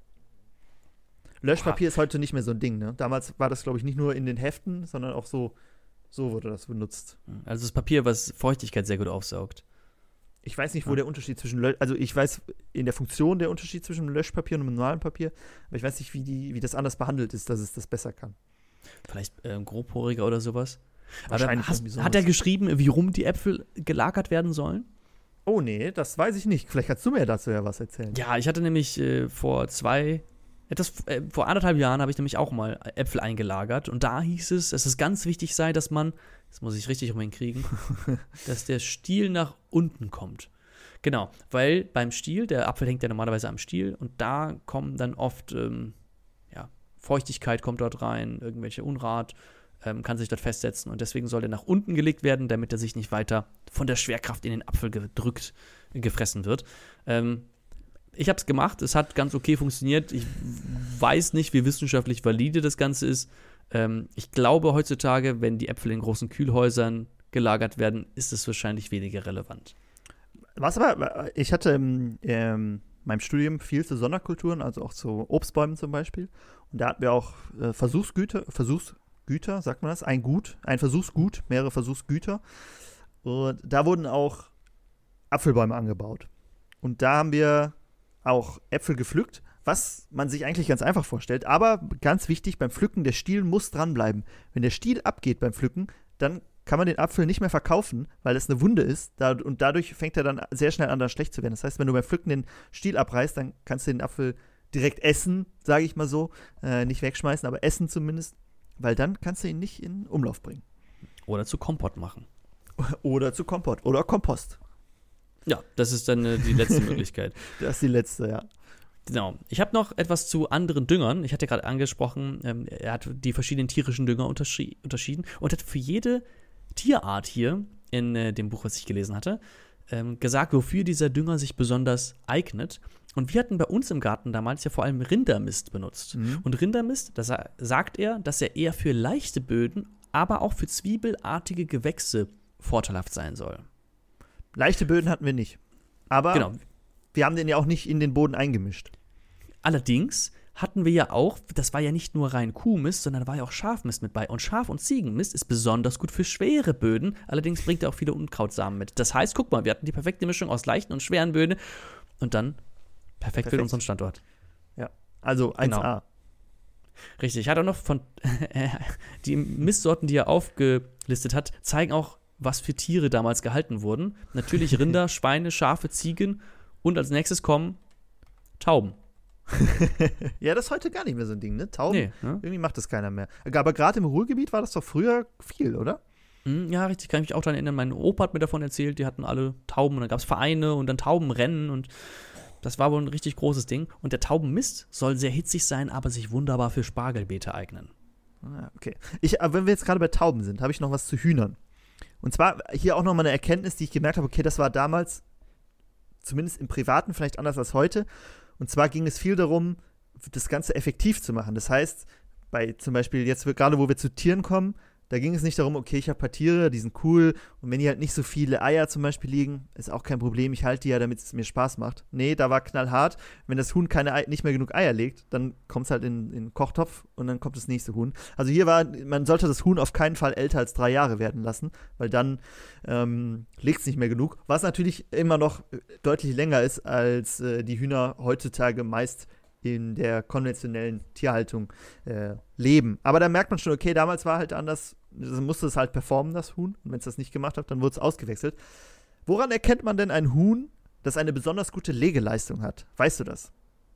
Löschpapier Oha. Ist heute nicht mehr so ein Ding, ne? Damals war das, glaube ich, nicht nur in den Heften, sondern auch so, so wurde das benutzt. Also das Papier, was Feuchtigkeit sehr gut aufsaugt. Ich weiß nicht, wo ja. der Unterschied zwischen Lösch, also ich weiß in der Funktion der Unterschied zwischen Löschpapier und einem normalen Papier, aber ich weiß nicht, wie, die, wie das anders behandelt ist, dass es das besser kann. Vielleicht äh, grobporiger oder sowas. Wahrscheinlich aber hast, hat er geschrieben, wie rum die Äpfel gelagert werden sollen? Oh nee, das weiß ich nicht. Vielleicht kannst du mir dazu ja was erzählen. Ja, ich hatte nämlich äh, vor zwei, etwas, äh, vor anderthalb Jahren habe ich nämlich auch mal Äpfel eingelagert und da hieß es, dass es ganz wichtig sei, dass man, das muss ich richtig rum hinkriegen, dass der Stiel nach unten kommt. Genau, weil beim Stiel, der Apfel hängt ja normalerweise am Stiel und da kommen dann oft, ähm, ja, Feuchtigkeit kommt dort rein, irgendwelche Unrat, ähm, kann sich dort festsetzen und deswegen soll der nach unten gelegt werden, damit er sich nicht weiter von der Schwerkraft in den Apfel gedrückt, gefressen wird. Ähm, ich habe es gemacht, es hat ganz okay funktioniert. Ich weiß nicht, wie wissenschaftlich valide das Ganze ist. Ähm, ich glaube heutzutage, wenn die Äpfel in großen Kühlhäusern gelagert werden, ist es wahrscheinlich weniger relevant. Was aber, ich hatte im ähm, meinem Studium viel zu Sonderkulturen, also auch zu Obstbäumen zum Beispiel. Und da hatten wir auch äh, Versuchsgüter, Versuchsgüter, sagt man das? Ein Gut, ein Versuchsgut, mehrere Versuchsgüter. Und da wurden auch Apfelbäume angebaut. Und da haben wir auch Äpfel gepflückt, was man sich eigentlich ganz einfach vorstellt. Aber ganz wichtig, beim Pflücken, der Stiel muss dranbleiben. Wenn der Stiel abgeht beim Pflücken, dann kann man den Apfel nicht mehr verkaufen, weil es eine Wunde ist. Da, und dadurch fängt er dann sehr schnell an, dann schlecht zu werden. Das heißt, wenn du beim Pflücken den Stiel abreißt, dann kannst du den Apfel direkt essen, sage ich mal so. Äh, nicht wegschmeißen, aber essen zumindest. Weil dann kannst du ihn nicht in Umlauf bringen. Oder zu Kompott machen. Oder zu Kompott. Oder Kompost. Ja, das ist dann äh, die letzte Möglichkeit. Das ist die letzte, ja. Genau. Ich habe noch etwas zu anderen Düngern. Ich hatte gerade angesprochen, ähm, er hat die verschiedenen tierischen Dünger unterschi- unterschieden und hat für jede Tierart hier in äh, dem Buch, was ich gelesen hatte, ähm, gesagt, wofür dieser Dünger sich besonders eignet. Und wir hatten bei uns im Garten damals ja vor allem Rindermist benutzt. Mhm. Und Rindermist, da sa- sagt er, dass er eher für leichte Böden, aber auch für zwiebelartige Gewächse vorteilhaft sein soll. Leichte Böden hatten wir nicht. Aber genau. Wir haben den ja auch nicht in den Boden eingemischt. Allerdings hatten wir ja auch, das war ja nicht nur rein Kuhmist, sondern da war ja auch Schafmist mit bei. Und Schaf- und Ziegenmist ist besonders gut für schwere Böden. Allerdings bringt er auch viele Unkrautsamen mit. Das heißt, guck mal, wir hatten die perfekte Mischung aus leichten und schweren Böden und dann perfekt, perfekt. für unseren Standort. Ja, also eins A. Genau. Richtig, ich hatte auch noch von die Mistsorten, die er aufgelistet hat, zeigen auch, was für Tiere damals gehalten wurden. Natürlich Rinder, Schweine, Schafe, Ziegen und als nächstes kommen Tauben. Ja, das ist heute gar nicht mehr so ein Ding, ne? Tauben, nee, ne? Irgendwie macht das keiner mehr. Aber gerade im Ruhrgebiet war das doch früher viel, oder? Ja, richtig, kann ich mich auch daran erinnern. Mein Opa hat mir davon erzählt, die hatten alle Tauben und dann gab es Vereine und dann Taubenrennen und das war wohl ein richtig großes Ding. Und der Taubenmist soll sehr hitzig sein, aber sich wunderbar für Spargelbeete eignen. Ah, okay. Ich, aber wenn wir jetzt gerade bei Tauben sind, habe ich noch was zu Hühnern. Und zwar hier auch nochmal eine Erkenntnis, die ich gemerkt habe, okay, das war damals, zumindest im Privaten, vielleicht anders als heute. Und zwar ging es viel darum, das Ganze effektiv zu machen. Das heißt, bei zum Beispiel jetzt gerade, wo wir zu Tieren kommen, da ging es nicht darum, okay, ich habe ein paar Tiere, die sind cool und wenn die halt nicht so viele Eier zum Beispiel liegen, ist auch kein Problem, ich halte die ja, damit es mir Spaß macht. Nee, da war knallhart, wenn das Huhn keine Ei- nicht mehr genug Eier legt, dann kommt es halt in, in den Kochtopf und dann kommt das nächste Huhn. Also hier war, man sollte das Huhn auf keinen Fall älter als drei Jahre werden lassen, weil dann ähm, legt es nicht mehr genug, was natürlich immer noch deutlich länger ist, als äh, die Hühner heutzutage meist in der konventionellen Tierhaltung äh, leben. Aber da merkt man schon, okay, damals war halt anders, musste es halt performen, das Huhn. Und wenn es das nicht gemacht hat, dann wurde es ausgewechselt. Woran erkennt man denn ein Huhn, das eine besonders gute Legeleistung hat? Weißt du das?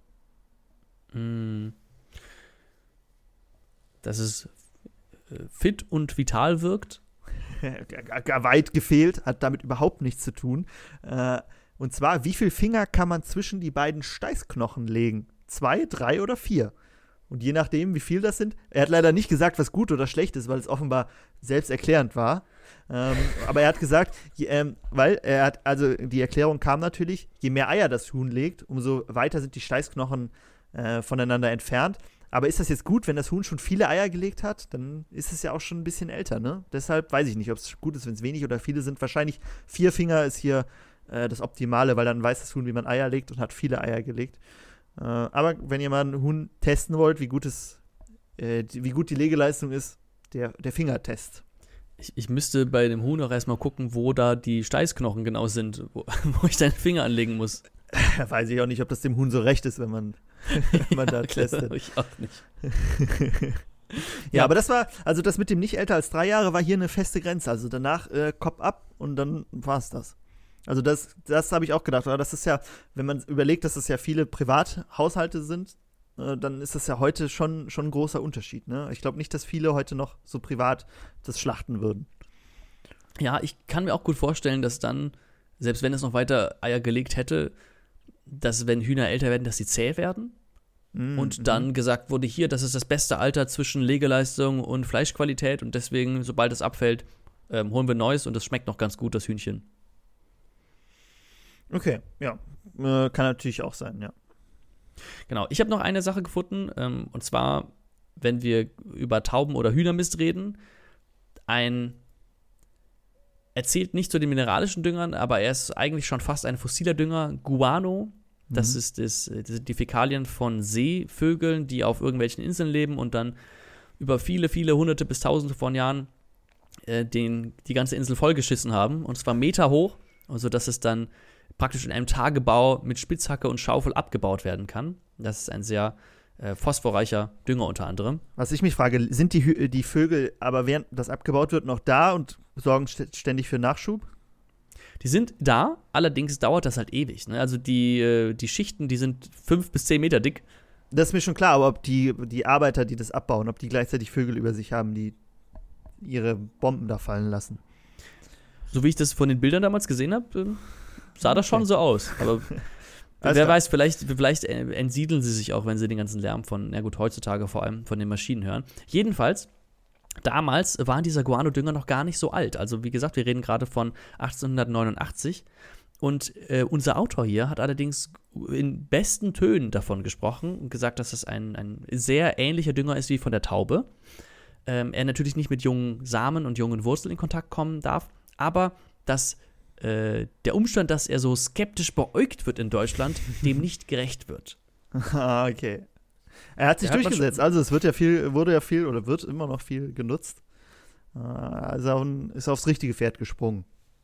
Dass es fit und vital wirkt? Gar weit gefehlt, hat damit überhaupt nichts zu tun. Äh, und zwar, wie viele Finger kann man zwischen die beiden Steißknochen legen? Zwei, drei oder vier. Und je nachdem, wie viel das sind, er hat leider nicht gesagt, was gut oder schlecht ist, weil es offenbar selbsterklärend war. Ähm, aber er hat gesagt, je, ähm, weil er hat, also die Erklärung kam natürlich, je mehr Eier das Huhn legt, umso weiter sind die Steißknochen äh, voneinander entfernt. Aber ist das jetzt gut, wenn das Huhn schon viele Eier gelegt hat? Dann ist es ja auch schon ein bisschen älter, ne? Deshalb weiß ich nicht, ob es gut ist, wenn es wenig oder viele sind. Wahrscheinlich vier Finger ist hier äh, das Optimale, weil dann weiß das Huhn, wie man Eier legt und hat viele Eier gelegt. Äh, aber wenn ihr mal einen Huhn testen wollt, wie gut, es, äh, die, wie gut die Legeleistung ist, der, der Fingertest. Ich, ich müsste bei dem Huhn auch erstmal gucken, wo da die Steißknochen genau sind, wo, wo ich deinen Finger anlegen muss. Weiß ich auch nicht, ob das dem Huhn so recht ist, wenn man, wenn man ja, da testet. Ich auch nicht. ja, ja, aber das war, also das mit dem nicht älter als drei Jahre war hier eine feste Grenze. Also danach äh, Kopf ab und dann war es das. Also das, das habe ich auch gedacht. Oder das ist ja, wenn man überlegt, dass es ja viele Privathaushalte sind, äh, dann ist das ja heute schon, schon ein großer Unterschied. Ne? Ich glaube nicht, dass viele heute noch so privat das schlachten würden. Ja, ich kann mir auch gut vorstellen, dass dann, selbst wenn es noch weiter Eier gelegt hätte, dass wenn Hühner älter werden, dass sie zäh werden. Mm, und mm. dann gesagt wurde, hier, das ist das beste Alter zwischen Legeleistung und Fleischqualität und deswegen, sobald es abfällt, ähm, holen wir Neues und das schmeckt noch ganz gut, das Hühnchen. Okay, ja. Äh, kann natürlich auch sein, ja. Genau, ich habe noch eine Sache gefunden, ähm, und zwar, wenn wir über Tauben- oder Hühnermist reden, ein, er zählt nicht zu den mineralischen Düngern, aber er ist eigentlich schon fast ein fossiler Dünger, Guano. Das mhm. ist das, das sind die Fäkalien von Seevögeln, die auf irgendwelchen Inseln leben und dann über viele, viele hunderte bis tausende von Jahren äh, den, die ganze Insel vollgeschissen haben, und zwar Meter hoch, also dass es dann praktisch in einem Tagebau mit Spitzhacke und Schaufel abgebaut werden kann. Das ist ein sehr äh, phosphorreicher Dünger unter anderem. Was ich mich frage, sind die, die Vögel aber während das abgebaut wird noch da und sorgen st- ständig für Nachschub? Die sind da, allerdings dauert das halt ewig. Ne? Also die, äh, die Schichten, die sind fünf bis zehn Meter dick Das ist mir schon klar, aber ob die, die Arbeiter, die das abbauen, ob die gleichzeitig Vögel über sich haben, die ihre Bomben da fallen lassen. So wie ich das von den Bildern damals gesehen habe, sah das schon Okay. so aus. Aber wer klar. weiß, vielleicht, vielleicht entsiedeln sie sich auch, wenn sie den ganzen Lärm von, na gut, heutzutage vor allem von den Maschinen hören. Jedenfalls, damals war dieser Guano-Dünger noch gar nicht so alt. Also wie gesagt, wir reden gerade von achtzehnhundertneunundachtzig. Und äh, unser Autor hier hat allerdings in besten Tönen davon gesprochen und gesagt, dass es ein, ein sehr ähnlicher Dünger ist wie von der Taube. Ähm, er natürlich nicht mit jungen Samen und jungen Wurzeln in Kontakt kommen darf, aber dass äh, der Umstand, dass er so skeptisch beäugt wird in Deutschland, dem nicht gerecht wird. Ah, okay. Er hat sich Der hat durchgesetzt. Also es wird ja viel, wurde ja viel oder wird immer noch viel genutzt. Äh, Also ist aufs richtige Pferd gesprungen.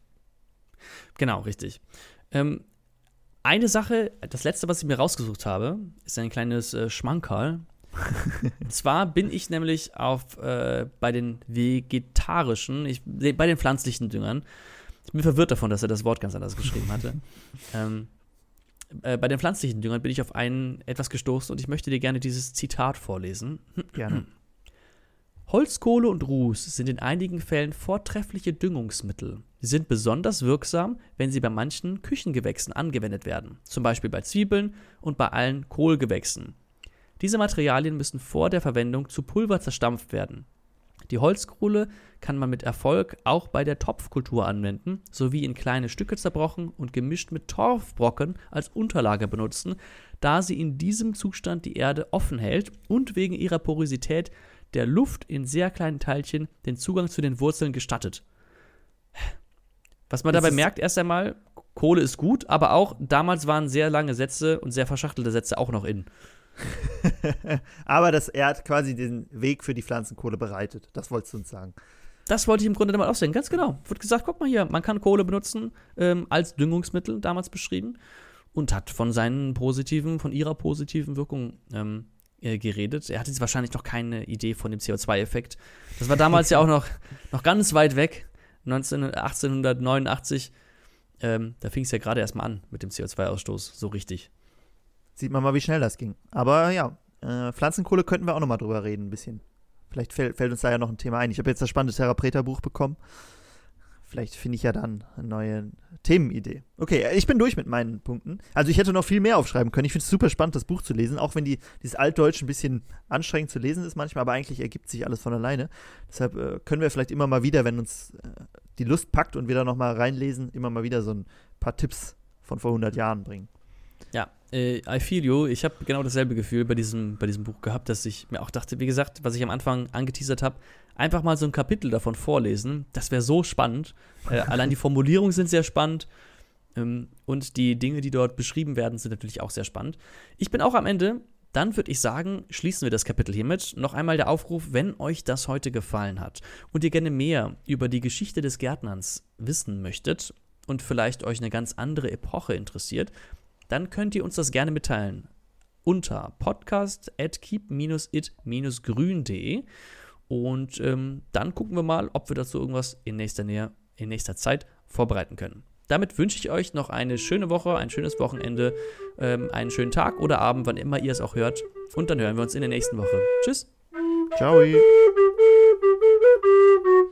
Genau, richtig. Ähm, eine Sache, das letzte, was ich mir rausgesucht habe, ist ein kleines äh, Schmankerl. Und zwar bin ich nämlich auf äh, bei den vegetarischen, ich, nee, bei den pflanzlichen Düngern. Ich bin verwirrt davon, dass er das Wort ganz anders geschrieben hatte. ähm, äh, bei den pflanzlichen Düngern bin ich auf einen etwas gestoßen und ich möchte dir gerne dieses Zitat vorlesen. Gerne. Holzkohle und Ruß sind in einigen Fällen vortreffliche Düngungsmittel. Sie sind besonders wirksam, wenn sie bei manchen Küchengewächsen angewendet werden, zum Beispiel bei Zwiebeln und bei allen Kohlgewächsen. Diese Materialien müssen vor der Verwendung zu Pulver zerstampft werden. Die Holzkohle kann man mit Erfolg auch bei der Topfkultur anwenden, sowie in kleine Stücke zerbrochen und gemischt mit Torfbrocken als Unterlage benutzen, da sie in diesem Zustand die Erde offen hält und wegen ihrer Porosität der Luft in sehr kleinen Teilchen den Zugang zu den Wurzeln gestattet. Was man Es dabei ist- merkt, erst einmal, Kohle ist gut, aber auch damals waren sehr lange Sätze und sehr verschachtelte Sätze auch noch in. Aber das, er hat quasi den Weg für die Pflanzenkohle bereitet. Das wolltest du uns sagen. Das wollte ich im Grunde damit auch sagen, ganz genau. Wird gesagt, guck mal hier, man kann Kohle benutzen, ähm, als Düngungsmittel, damals beschrieben, und hat von seinen positiven, von ihrer positiven Wirkung ähm, äh, geredet. Er hatte jetzt wahrscheinlich noch keine Idee von dem C O zwei Effekt. Das war damals ja auch noch, noch ganz weit weg, neunzehn, achtzehnhundertneunundachtzig. Ähm, da fing es ja gerade erst mal an mit dem C O zwei Ausstoß, so richtig. Sieht man mal, wie schnell das ging. Aber ja, äh, Pflanzenkohle könnten wir auch noch mal drüber reden, ein bisschen. Vielleicht fällt, fällt uns da ja noch ein Thema ein. Ich habe jetzt das spannende Therapreta-Buch bekommen. Vielleicht finde ich ja dann eine neue Themenidee. Okay, ich bin durch mit meinen Punkten. Also ich hätte noch viel mehr aufschreiben können. Ich finde es super spannend, das Buch zu lesen, auch wenn die, dieses Altdeutsch ein bisschen anstrengend zu lesen ist manchmal, aber eigentlich ergibt sich alles von alleine. Deshalb äh, können wir vielleicht immer mal wieder, wenn uns äh, die Lust packt und wir da noch mal reinlesen, immer mal wieder so ein paar Tipps von vor hundert Jahren bringen. Ja, äh, I feel you. Ich habe genau dasselbe Gefühl bei diesem, bei diesem Buch gehabt, dass ich mir auch dachte, wie gesagt, was ich am Anfang angeteasert habe, einfach mal so ein Kapitel davon vorlesen. Das wäre so spannend. Äh, allein die Formulierungen sind sehr spannend. Ähm, und die Dinge, die dort beschrieben werden, sind natürlich auch sehr spannend. Ich bin auch am Ende. Dann würde ich sagen, schließen wir das Kapitel hiermit. Noch einmal der Aufruf, wenn euch das heute gefallen hat und ihr gerne mehr über die Geschichte des Gärtnerns wissen möchtet und vielleicht euch eine ganz andere Epoche interessiert, dann könnt ihr uns das gerne mitteilen unter podcast at keep it grün punkt de und ähm, dann gucken wir mal, ob wir dazu irgendwas in nächster Nähe, in nächster Zeit vorbereiten können. Damit wünsche ich euch noch eine schöne Woche, ein schönes Wochenende, ähm, einen schönen Tag oder Abend, wann immer ihr es auch hört. Und dann hören wir uns in der nächsten Woche. Tschüss. Ciao.